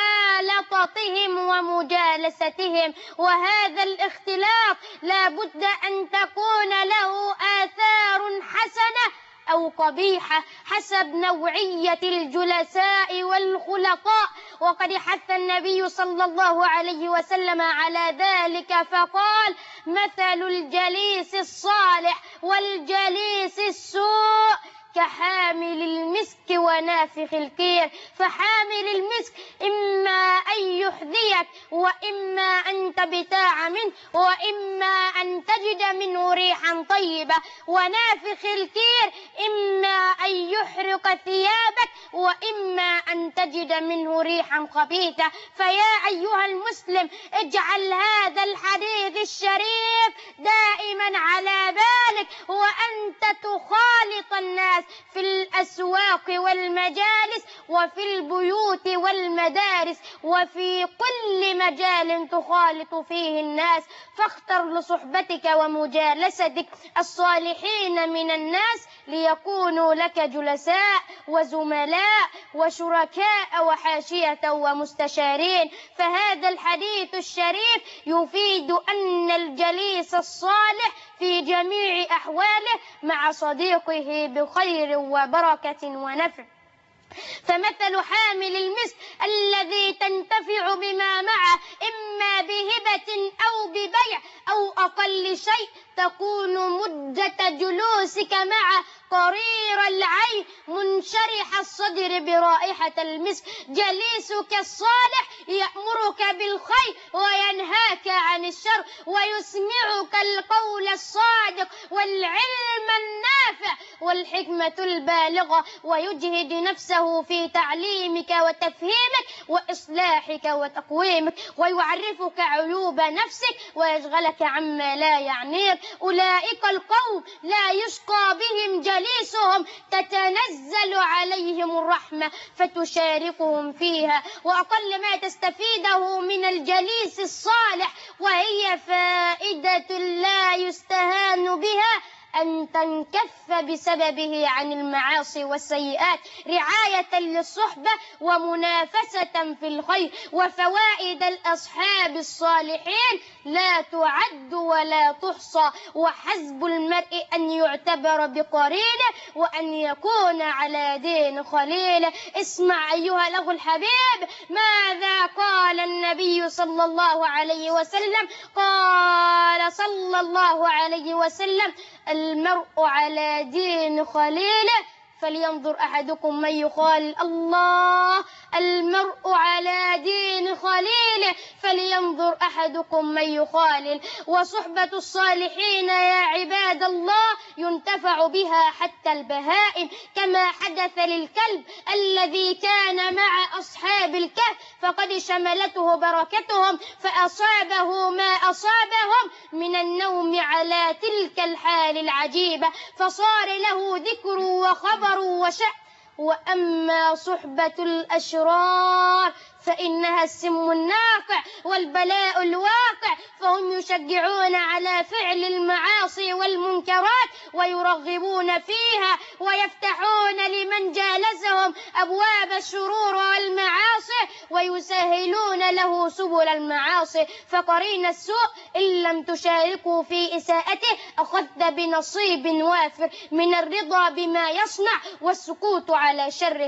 S3: مخالطتهم ومجالستهم، وهذا الاختلاط لا بد أن تكون له آثار حسنة أو قبيحة حسب نوعية الجلساء والخلطاء. وقد حث النبي صلى الله عليه وسلم على ذلك فقال: مثل الجليس الصالح والجليس السوء كحامل المسك ونافخ الكير. فحامل المسك إما أن يحذيك وإما أن تبتاع منه وإما أن تجد منه ريحا طيبة، ونافخ الكير إما أن يحرق ثيابك وإما أن تجد منه ريحا خبيثة. فيا أيها المسلم اجعل هذا الحديث الشريف دائما على بالك وأنت تخالط الناس في الأسواق والمجالس وفي البيوت والمدارس وفي كل مجال تخالط فيه الناس. فاختر لصحبتك ومجالستك الصالحين من الناس ليكونوا لك جلساء وزملاء وشركاء وحاشية ومستشارين. فهذا الحديث الشريف يفيد أن الجليس الصالح في جميع أحواله مع صديقه بخير وبركة ونفع. فمثل حامل المسك الذي تنتفع بما معه إما بهبة أو ببيع أو أقل شيء يكون مدة جلوسك معه قرير العين منشرح الصدر برائحة المسك. جليسك الصالح يأمرك بالخير وينهاك عن الشر ويسمعك القول الصادق والعلم النافع والحكمة البالغة، ويجهد نفسه في تعليمك وتفهيمك وإصلاحك وتقويمك، ويعرفك عيوب نفسك ويشغلك عما لا يعنيك. أولئك القوم لا يشقى بهم جليسهم، تتنزل عليهم الرحمة فتشاركهم فيها. وأقل ما تستفيده من الجليس الصالح وهي فائدة لا يستهان بها أن تنكف بسببه عن المعاصي والسيئات، رعاية للصحبة ومنافسة في الخير. وفوائد الأصحاب الصالحين لا تعد ولا تحصى، وحسب المرء أن يعتبر بقرينه وأن يكون على دين خليله. اسمع أيها الأخ الحبيب ماذا قال النبي صلى الله عليه وسلم. قال صلى الله عليه وسلم: المرء على دين خليله فلينظر أحدكم من يخالل. الله، المرء على دين خليله فلينظر أحدكم من يخالل. وصحبة الصالحين يا عباد الله ينتفع بها حتى البهائم، كما حدث للكلب الذي كان مع أصحاب الكهف فقد شملته بركتهم فأصابه ما أصابهم من النوم على تلك الحال العجيبة، فصار له ذكر وخبر وشأن. وأما صحبة الأشرار فإنها السم الناقع والبلاء الواقع، فهم يشجعون على فعل المعاصي والمنكرات ويرغبون فيها، ويفتحون لمن جالسهم أبواب الشرور والمعاصي ويسهلون له سبل المعاصي. فقرين السوء إن لم تشاركوا في إساءته أخذت بنصيب وافر من الرضا بما يصنع والسكوت على شره.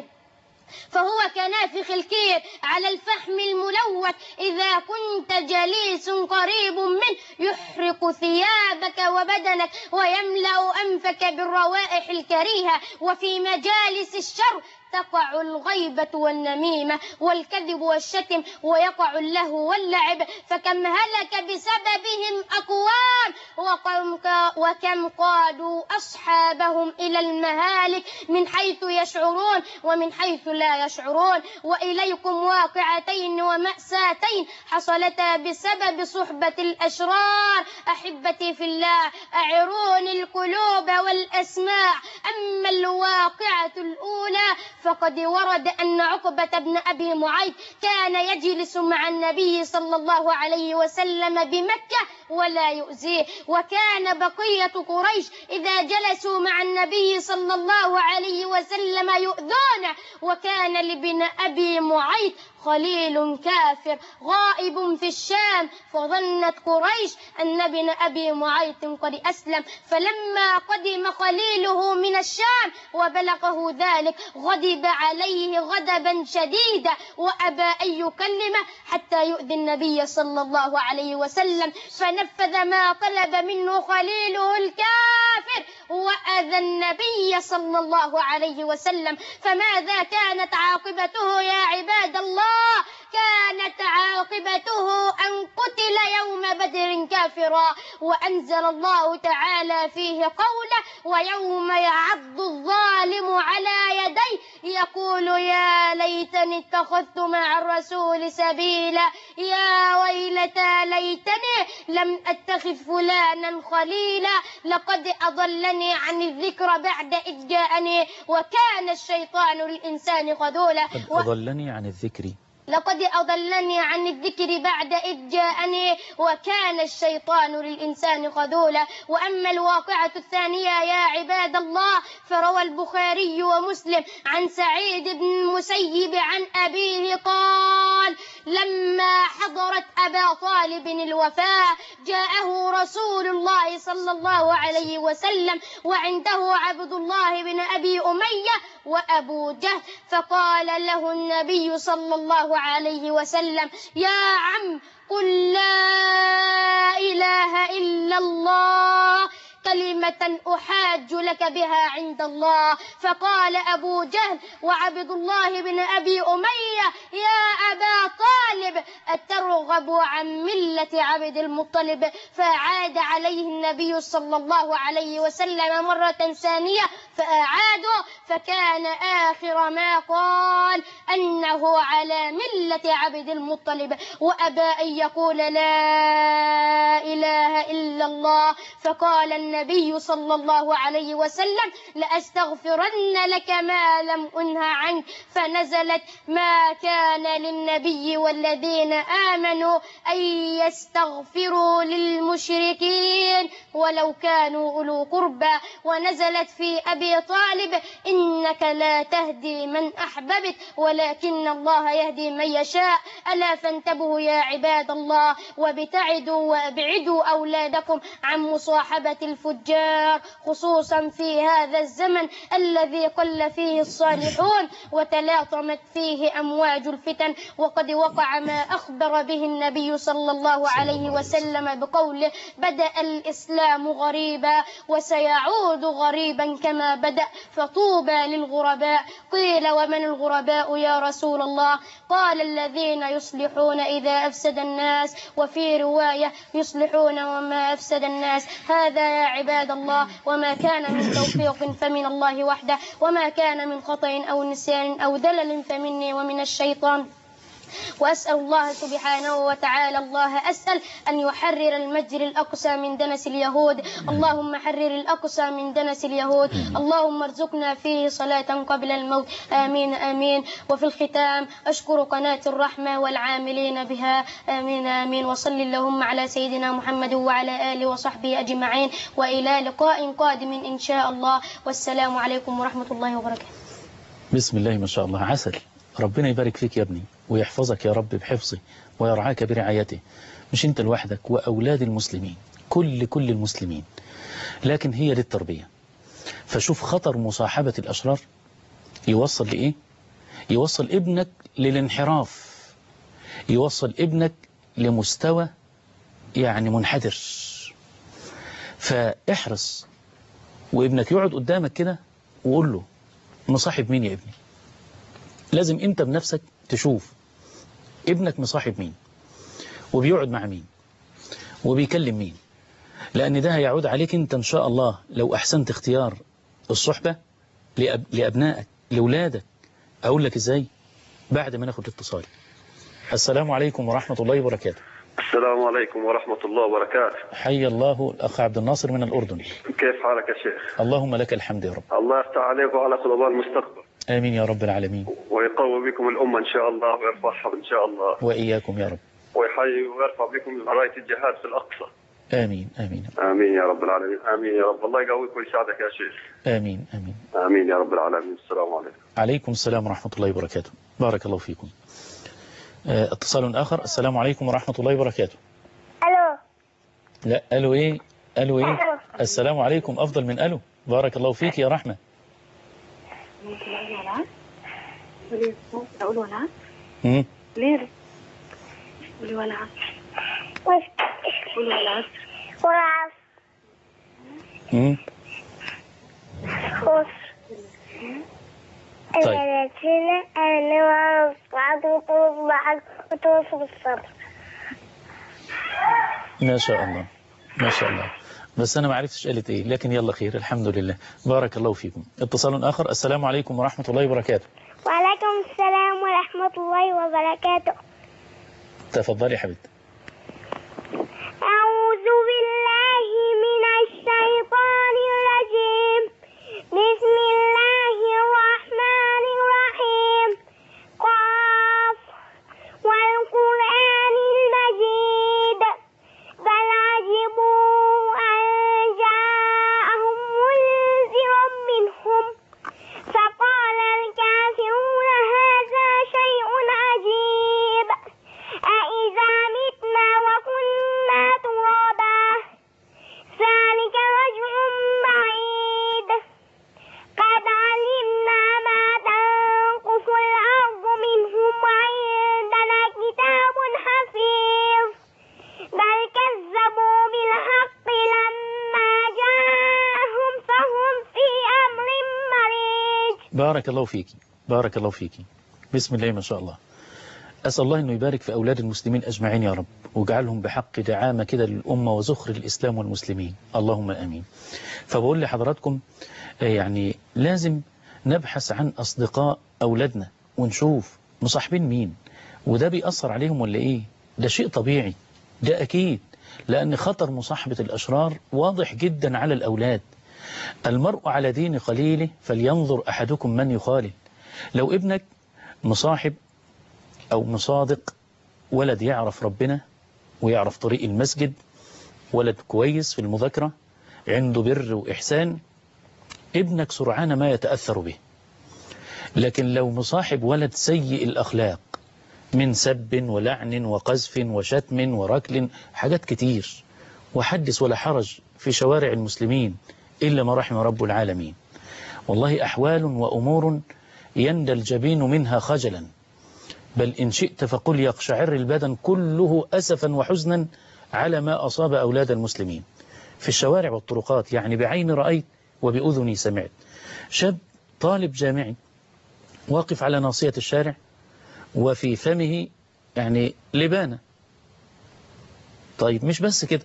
S3: فهو كنافخ الكير على الفحم الملوث، إذا كنت جليس قريب منه يحرق ثيابك وبدنك ويملأ أنفك بالروائح الكريهة. وفي مجالس الشر تقع الغيبة والنميمة والكذب والشتم، ويقع اللهو واللعب، فكم هلك بسببهم أقوام وكم وكم قادوا أصحابهم إلى المهالك من حيث يشعرون ومن حيث لا يشعرون. وإليكم واقعتين ومأساتين حصلتا بسبب صحبة الأشرار. أحبتي في الله، أعروني القلوب والأسماع. أما الواقعة الأولى فقد ورد أن عقبة بن أبي معيط كان يجلس مع النبي صلى الله عليه وسلم بمكة ولا يؤذيه، وكان بقية قريش إذا جلسوا مع النبي صلى الله عليه وسلم يؤذونه. وكان لابن أبي معيط خليل كافر غائب في الشام، فظنت قريش أن ابن أبي معيط قد أسلم، فلما قدم خليله من الشام وبلغه ذلك غضب عليه غضبا شديدا وأبى أن يكلمه حتى يؤذي النبي صلى الله عليه وسلم، فنفذ ما طلب منه خليله الكافر وأذى النبي صلى الله عليه وسلم. فماذا كانت عاقبته يا عباد الله؟ كانت عاقبته أن قتل يوم بدر كافرا. وأنزل الله تعالى فيه قوله: ويوم يعض الظالم على يديه يقول يا ليتني اتخذت مع الرسول سبيلا، يا ويلتى ليتني لم أتخذ فلانا خليلا، لقد أضلني عن الذكر بعد إذ جاءني وكان الشيطان للإنسان خذولا.
S2: أضلني عن الذكر
S3: لقد أضلني عن الذكر بعد إذ جاءني وكان الشيطان للإنسان خذولا. وأما الواقعة الثانية يا عباد الله فروى البخاري ومسلم عن سعيد بن المسيب عن أبيه قال: لما حضرت أبا طالب الوفاة جاءه رسول الله صلى الله عليه وسلم وعنده عبد الله بن أبي أمية وأبو جهل، فقال له النبي صلى الله عليه وسلم: يا عم قل لا إله إلا الله كلمة أحاج لك بها عند الله. فقال أبو جهل وعبد الله بن أبي أمية: يا أبا طالب أترغب عن ملة عبد المطلب؟ فأعاد عليه النبي صلى الله عليه وسلم مرة ثانية فأعاده، فكان آخر ما قال أنه على ملة عبد المطلب، وأبى أن يقول لا إله إلا الله. فقال النبي صلى الله عليه وسلم: لأستغفرن لك ما لم أنه عنك. فنزلت: ما كان للنبي والذين آمنوا أن يستغفروا للمشركين ولو كانوا أولو قربى. ونزلت في أبي طالب: إنك لا تهدي من أحببت ولكن الله يهدي من يشاء. ألا فانتبهوا يا عباد الله وابتعدوا وابعدوا أولادكم عن مصاحبة الفجار، خصوصا في هذا الزمن الذي قل فيه الصالحون وتلاطمت فيه أمواج الفتن. وقد وقع ما أخبر به النبي صلى الله عليه وسلم بقوله: بدأ الإسلام غريبا وسيعود غريبا كما بدأ، فطوبى للغرباء. قيل: ومن الغرباء يا رسول الله؟ قال: الذين يصلحون إذا أفسد الناس، وفي رواية: يصلحون وما أفسد الناس. هذا يا عباد الله، وما كان من توفيق فمن الله وحده، وما كان من خطأ أو نسيان أو دلل فمني ومن الشيطان. وأسأل الله سبحانه وتعالى الله أسأل أن يحرر المجر الأقصى من دنس اليهود. اللهم حرر الأقصى من دنس اليهود. اللهم ارزقنا فيه صلاة قبل الموت. آمين آمين. وفي الختام أشكر قناة الرحمة والعاملين بها. آمين آمين. وصل اللهم على سيدنا محمد وعلى آله وصحبه أجمعين، وإلى لقاء قادم إن شاء الله، والسلام عليكم ورحمة الله وبركاته.
S2: بسم الله ما شاء الله، عسل. ربنا يبارك فيك يا ابني ويحفظك يا رب بحفظه ويرعاك برعايته، مش انت لوحدك، وأولاد المسلمين، كل كل المسلمين، لكن هي للتربية. فشوف خطر مصاحبة الأشرار يوصل لإيه؟ يوصل ابنك للانحراف، يوصل ابنك لمستوى يعني منحدر. فاحرص وابنك يقعد قدامك كده وقول له: مصاحب مين يا ابني؟ لازم انت بنفسك تشوف ابنك مصاحب مين وبيقعد مع مين وبيكلم مين، لأن ده هيعود عليك انت ان شاء الله لو احسنت اختيار الصحبة لأب... لأبنائك لأولادك. اقول لك ازاي؟ بعد ما ناخد الاتصال. السلام عليكم ورحمة الله وبركاته.
S10: السلام عليكم ورحمة الله وبركاته.
S2: حي الله الأخ عبد الناصر من الأردن.
S10: كيف حالك يا شيخ؟
S2: اللهم لك الحمد يا رب.
S10: الله يفتح عليك وعلى طلباء المستقبل.
S2: آمين يا رب العالمين.
S10: ويقوي بكم الأمة إن شاء الله ويرفعها إن شاء الله.
S2: وإياكم يا رب.
S10: ويحيي ويرفع بكم راية الجهاد في الأقصى.
S2: آمين آمين.
S10: آمين يا رب العالمين. آمين يا رب. الله يقويك ويساعدك يا شيخ.
S2: آمين آمين.
S10: آمين يا رب العالمين. السلام عليكم.
S2: عليكم السلام ورحمة الله وبركاته. بارك الله فيكم. آه اتصال آخر. السلام عليكم ورحمة الله وبركاته.
S8: ألو.
S2: لا ألو إيه ألو إيه السلام عليكم أفضل من ألو. بارك الله فيك يا رحمة.
S8: أقول ولا عصر؟
S2: امم
S8: ليه؟ قولي ولا عصر. قولي ولا عصر. ولا عصر.
S2: امم
S8: خص.
S2: طيب.
S8: الذين آمنوا وعدوا بعض وتواصوا بالصبر.
S2: ما شاء الله ما شاء الله، بس أنا ما عرفتش قالت إيه، لكن يلا خير الحمد لله. بارك الله فيكم. اتصال آخر. السلام عليكم ورحمة الله وبركاته.
S8: وعليكم السلام ورحمة الله وبركاته.
S2: تفضلي يا حبيبتي.
S8: أعوذ بالله من الشيطان الرجيم. بسم الله الرحمن الرحيم. قاف والقرآن المجيد. بل عجبوا أن جاءهم منذر منهم فقال الكافرون هذا شيء عجيب.
S2: بارك الله فيك، بارك الله فيك. بسم الله ما شاء الله. أسأل الله أنه يبارك في أولاد المسلمين أجمعين يا رب، وجعلهم بحق دعامة كده للأمة وزخر الإسلام والمسلمين، اللهم آمين. فبقول لحضراتكم يعني لازم نبحث عن أصدقاء أولادنا ونشوف مصاحبين مين، وده بيأثر عليهم ولا إيه. ده شيء طبيعي، ده أكيد، لأن خطر مصاحبة الأشرار واضح جدا على الأولاد. المرء على دين خليله فلينظر أحدكم من يخالل. لو ابنك مصاحب أو مصادق ولد يعرف ربنا ويعرف طريق المسجد، ولد كويس في المذاكرة عنده بر وإحسان، ابنك سرعان ما يتأثر به. لكن لو مصاحب ولد سيء الأخلاق من سب ولعن وقذف وشتم وركل، حاجات كتير، وحدث ولا حرج في شوارع المسلمين إلا ما رحم رب العالمين. والله أحوال وأمور يندى الجبين منها خجلا، بل إن شئت فقل يقشعر البدن كله أسفا وحزنا على ما أصاب أولاد المسلمين في الشوارع والطرقات. يعني بعين رأيت وبأذني سمعت شاب طالب جامعي واقف على ناصية الشارع وفي فمه يعني لبانة. طيب مش بس كده،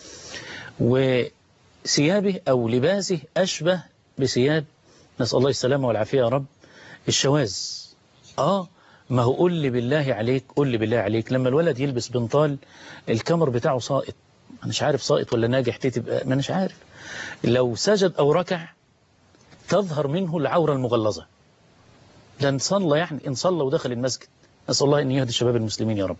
S2: وثيابه أو لباسه أشبه بثياب، نسأل الله السلامة والعافية يا رب، الشواذ. آه ما هو قل لي بالله عليك، قل لي بالله عليك، لما الولد يلبس بنطال الكمر بتاعه ساقط، أنا مش عارف ساقط ولا ناجح تبقى، ما أناش عارف. لو سجد أو ركع تظهر منه العورة المغلظة. ده إن صلى، يعني إن صلى ودخل المسجد، نسأل الله أن يهدي الشباب المسلمين يا رب.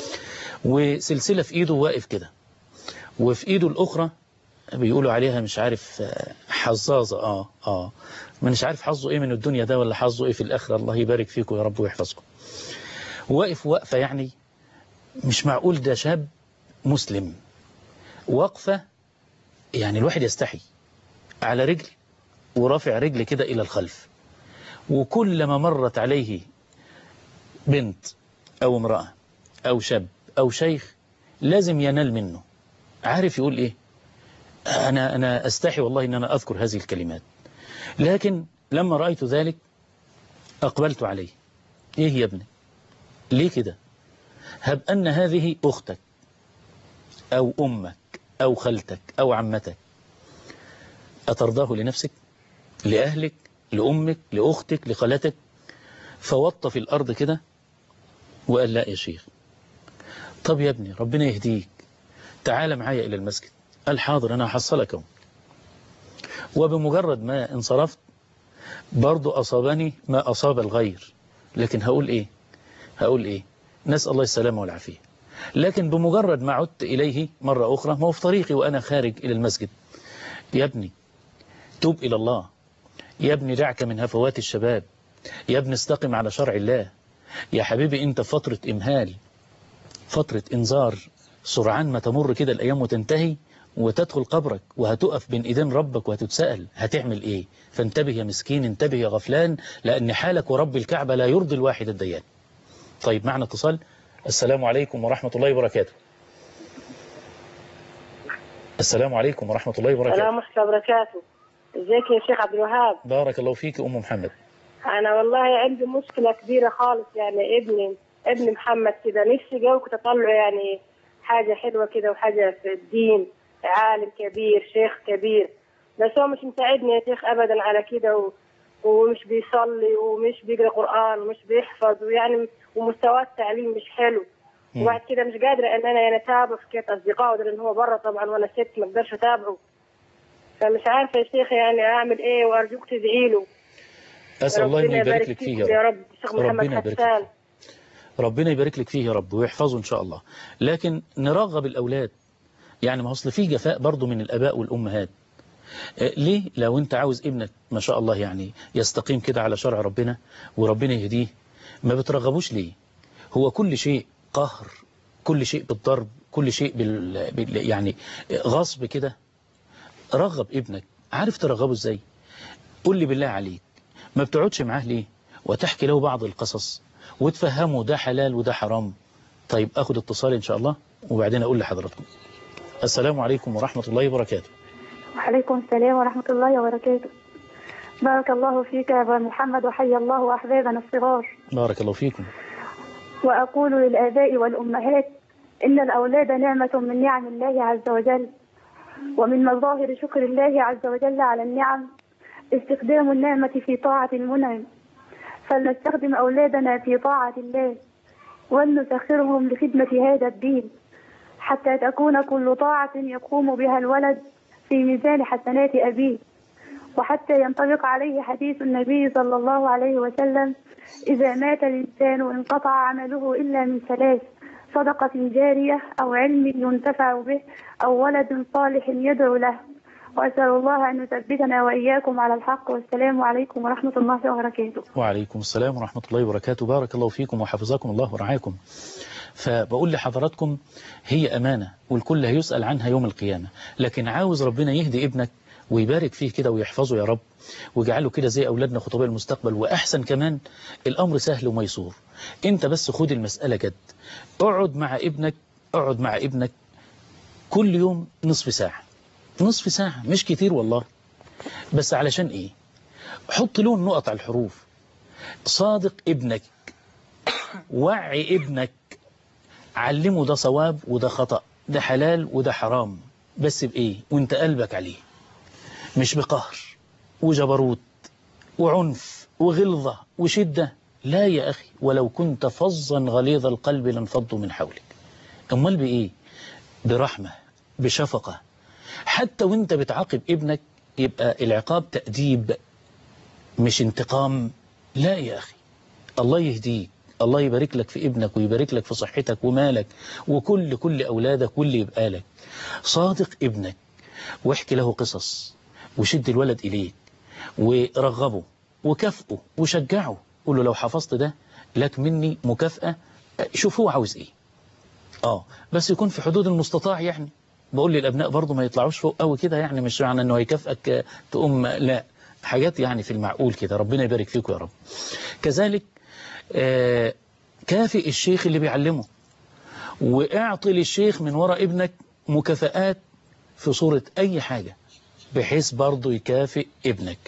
S2: وسلسلة في إيده واقف كده، وفي إيده الأخرى بيقولوا عليها مش عارف حظاظة. آه آه مش عارف حظه إيه من الدنيا ده ولا حظه إيه في الآخرة. الله يبارك فيكم يا رب ويحفظكم. واقف وقفة يعني مش معقول، ده شاب مسلم وقفة يعني الواحد يستحي، على رجل ورافع رجل كده إلى الخلف، وكلما مرت عليه بنت أو امرأة أو شاب أو شيخ لازم ينال منه. عارف يقول إيه؟ أنا أنا أستحي والله أن أنا أذكر هذه الكلمات. لكن لما رأيت ذلك أقبلت عليه. إيه يا ابني؟ ليه كده؟ هب أن هذه أختك أو أمك أو خالتك أو عمتك، أترضاه لنفسك، لأهلك، لأمك، لأختك، لخالتك؟ فوط في الأرض كده وقال لا يا شيخ. طب يا ابني ربنا يهديك، تعال معايا إلى المسجد. قال حاضر أنا هحصلك. وبمجرد ما انصرفت برضو أصابني ما أصاب الغير، لكن هقول إيه هقول إيه نسأل الله السلامة والعافية. لكن بمجرد ما عدت إليه مرة أخرى، ما هو في طريقي وأنا خارج إلى المسجد، يا ابني توب إلى الله، يا ابني دعك من هفوات الشباب، يا ابني استقم على شرع الله، يا حبيبي أنت فترة إمهال، فترة إنذار، سرعان ما تمر كده الأيام وتنتهي وتدخل قبرك وهتقف بين إيدين ربك وهتتسأل هتعمل إيه. فانتبه يا مسكين، انتبه يا غفلان، لأن حالك ورب الكعبة لا يرضي الواحد الديان. طيب معنا اتصال. السلام عليكم ورحمة الله وبركاته. السلام عليكم ورحمة الله وبركاته.
S11: السلام ورحمة الله وبركاته. ازيك يا شيخ عبد الوهاب؟
S2: بارك الله فيك أم محمد.
S11: أنا والله عندي مشكلة كبيرة خالص، يعني ابني ابن محمد كده نفسي جو كنت أطلعه يعني حاجة حلوة كده وحاجة في الدين، عالم كبير شيخ كبير، بس هو مش مساعدني يا شيخ أبدا على كده، و... ومش بيصلي ومش بيقرأ قرآن ومش بيحفظ، ويعني ومستوى التعليم مش حلو. وبعد كده مش قادرة ان انا يعني اتابعه في كيف اصدقائه، لان هو بره طبعا وانا ست ما اقدرش اتابعه. فمش عارفة يا شيخ يعني اعمل ايه، وارجوك تدعي له.
S2: اسال الله انه يبارك لك فيه
S11: يا رب. الشيخ محمد حسان
S2: ربنا يبارك لك فيه يا رب ويحفظه ان شاء الله. لكن نرغب الاولاد، يعني ما اصل فيه جفاء برضه من الاباء والامهات. ليه لو انت عاوز ابنك ما شاء الله يعني يستقيم كده على شرع ربنا وربنا يهديه، ما بترغبوش ليه؟ هو كل شيء قهر، كل شيء بالضرب، كل شيء بال... بال... يعني غصب كده. رغب ابنك. عارف ترغبه ازاي؟ قل لي بالله عليك، ما بتقعدش معاه ليه وتحكي له بعض القصص وتفهمه ده حلال وده حرام؟ طيب اخد اتصال ان شاء الله وبعدين اقول لحضراتكم. السلام عليكم ورحمة الله وبركاته.
S6: وعليكم السلام ورحمة الله وبركاته. بارك الله فيك يا أبا محمد وحيا الله أحبابنا الصغار.
S2: بارك الله فيكم.
S6: وأقول للآباء والأمهات إن الأولاد نعمة من نعم الله عز وجل، ومن مظاهر شكر الله عز وجل على النعم استخدام النعمة في طاعة المنعم، فلنستخدم أولادنا في طاعة الله ولنسخرهم لخدمة هذا الدين حتى تكون كل طاعة يقوم بها الولد في ميزان حسنات أبيه، وحتى ينطبق عليه حديث النبي صلى الله عليه وسلم: إذا مات الإنسان انقطع عمله إلا من ثلاث: صدقة جارية أو علم ينتفع به أو ولد صالح يدعو له. وأسأل الله أن يثبتنا وإياكم على الحق. والسلام عليكم ورحمة الله وبركاته.
S2: وعليكم السلام ورحمة الله وبركاته. بارك الله فيكم وحفظكم الله ورعاكم. فبقول لحضراتكم هي أمانة والكل هيسأل عنها يوم القيامة، لكن عاوز ربنا يهدي ابنك ويبارك فيه كده ويحفظه يا رب، ويجعله كده زي أولادنا خطباء المستقبل. وأحسن كمان الأمر سهل وميسور. أنت بس خد المسألة جد، اقعد مع ابنك اقعد مع ابنك كل يوم نصف ساعة نصف ساعة، مش كتير والله، بس علشان إيه؟ حط له النقط على الحروف. صادق ابنك، وعي ابنك، علمه ده صواب وده خطأ، ده حلال وده حرام، بس بإيه؟ وانت قلبك عليه، مش بقهر وجبروت وعنف وغلظة وشدة. لا يا أخي، ولو كنت فظا غليظ القلب لانفضوا من حولك. أمال بإيه؟ برحمة، بشفقة. حتى وانت بتعاقب ابنك يبقى العقاب تأديب مش انتقام. لا يا أخي، الله يهديك، الله يبارك لك في ابنك ويبارك لك في صحتك ومالك وكل كل أولادك واللي يبقى لك. صادق ابنك واحكي له قصص وشد الولد إليك ورغبه وكافئه وشجعه. قول له لو حفظت ده لك مني مكافأة. شوف هو عاوز ايه. اه بس يكون في حدود المستطاع. يعني بقول للأبناء برضو ما يطلعوش فوق قوي كده، يعني مش معنى انه هيكافئك تقوم، لا، حاجات يعني في المعقول كده. ربنا يبارك فيكم يا رب. كذلك آه كافئ الشيخ اللي بيعلمه، واعطي للشيخ من وراء ابنك مكافآت في صورة أي حاجة بحيث برضو يكافئ ابنك.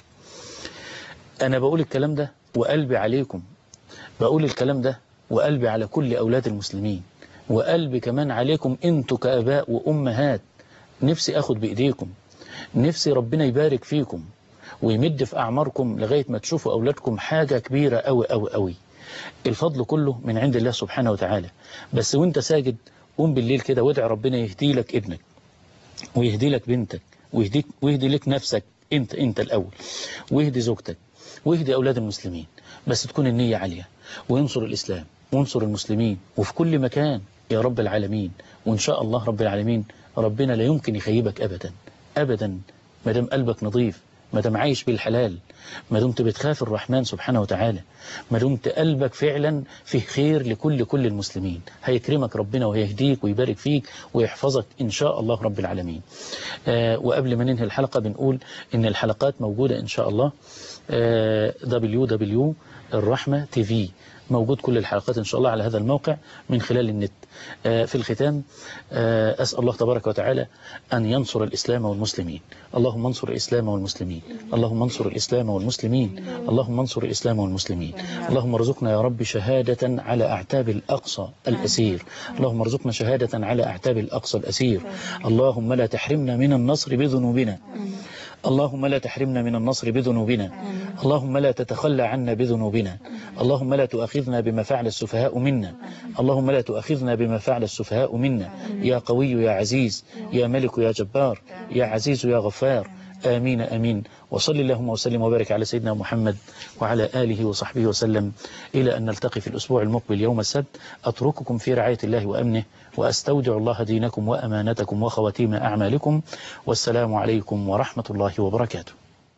S2: أنا بقول الكلام ده وقلبي عليكم، بقول الكلام ده وقلبي على كل أولاد المسلمين، وقلبي كمان عليكم أنتوا كأباء وأمهات. نفسي أخد بإيديكم، نفسي ربنا يبارك فيكم ويمد في أعماركم لغاية ما تشوفوا أولادكم حاجة كبيرة أوي أوي أوي. الفضل كله من عند الله سبحانه وتعالى. بس وانت ساجد قوم بالليل كده وادعي ربنا يهدي لك ابنك ويهدي لك بنتك ويهديك ويهدي لك نفسك انت انت الأول، ويهدي زوجتك ويهدي أولاد المسلمين. بس تكون النية عالية، وينصر الإسلام وينصر المسلمين وفي كل مكان يا رب العالمين. وإن شاء الله رب العالمين ربنا لا يمكن يخيبك أبدا أبدا، ما دام قلبك نظيف، ما دام عايش بالحلال، ما دمت بتخاف الرحمن سبحانه وتعالى، ما دمت قلبك فعلا فيه خير لكل كل المسلمين. هيكرمك ربنا ويهديك ويبارك فيك ويحفظك إن شاء الله رب العالمين. آه وقبل ما ننهي الحلقة بنقول إن الحلقات موجودة إن شاء الله آه دبليو دبليو دوت الرحمة تي في. موجود كل الحلقات إن شاء الله على هذا الموقع من خلال النت. آه في الختام آه أسأل الله تبارك وتعالى أن ينصر الإسلام والمسلمين. اللهم انصر الإسلام والمسلمين، اللهم انصر الإسلام والمسلمين، اللهم انصر الإسلام والمسلمين. اللهم ارزقنا يا رب شهادة على أعتاب الأقصى الأسير، اللهم ارزقنا شهادة على أعتاب الأقصى الأسير. اللهم لا تحرمنا من النصر بذنوبنا، اللهم لا تحرمنا من النصر بذنوبنا، اللهم لا تتخلى عنا بذنوبنا، اللهم لا تؤاخذنا بما فعل السفهاء منا، اللهم لا تؤاخذنا بما فعل السفهاء منا. يا قوي يا عزيز يا ملك يا جبار يا عزيز يا غفار. آمين آمين. وصل اللهم وسلم وبارك على سيدنا محمد وعلى آله وصحبه وسلم. إلى أن نلتقي في الأسبوع المقبل يوم السبت. أترككم في رعاية الله وأمنه، وأستودع الله دينكم وأمانتكم وخواتيم أعمالكم. والسلام عليكم ورحمة الله وبركاته.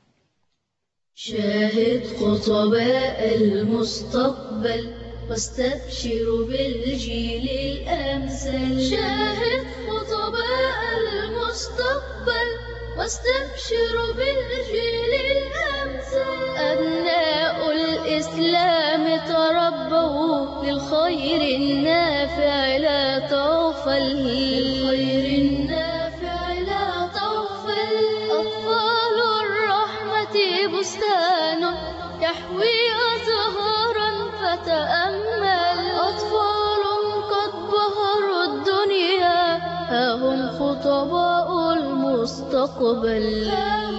S1: شاهد خطباء المستقبل واستبشروا بالجيل الأمثل. شاهد خطباء المستقبل واستبشروا بالجيل الأمثل. أبناء الإسلام تربوا للخير النافع لا تغفل، للخير النافع لا تغفل. أطفال الرحمة بستان المستقبل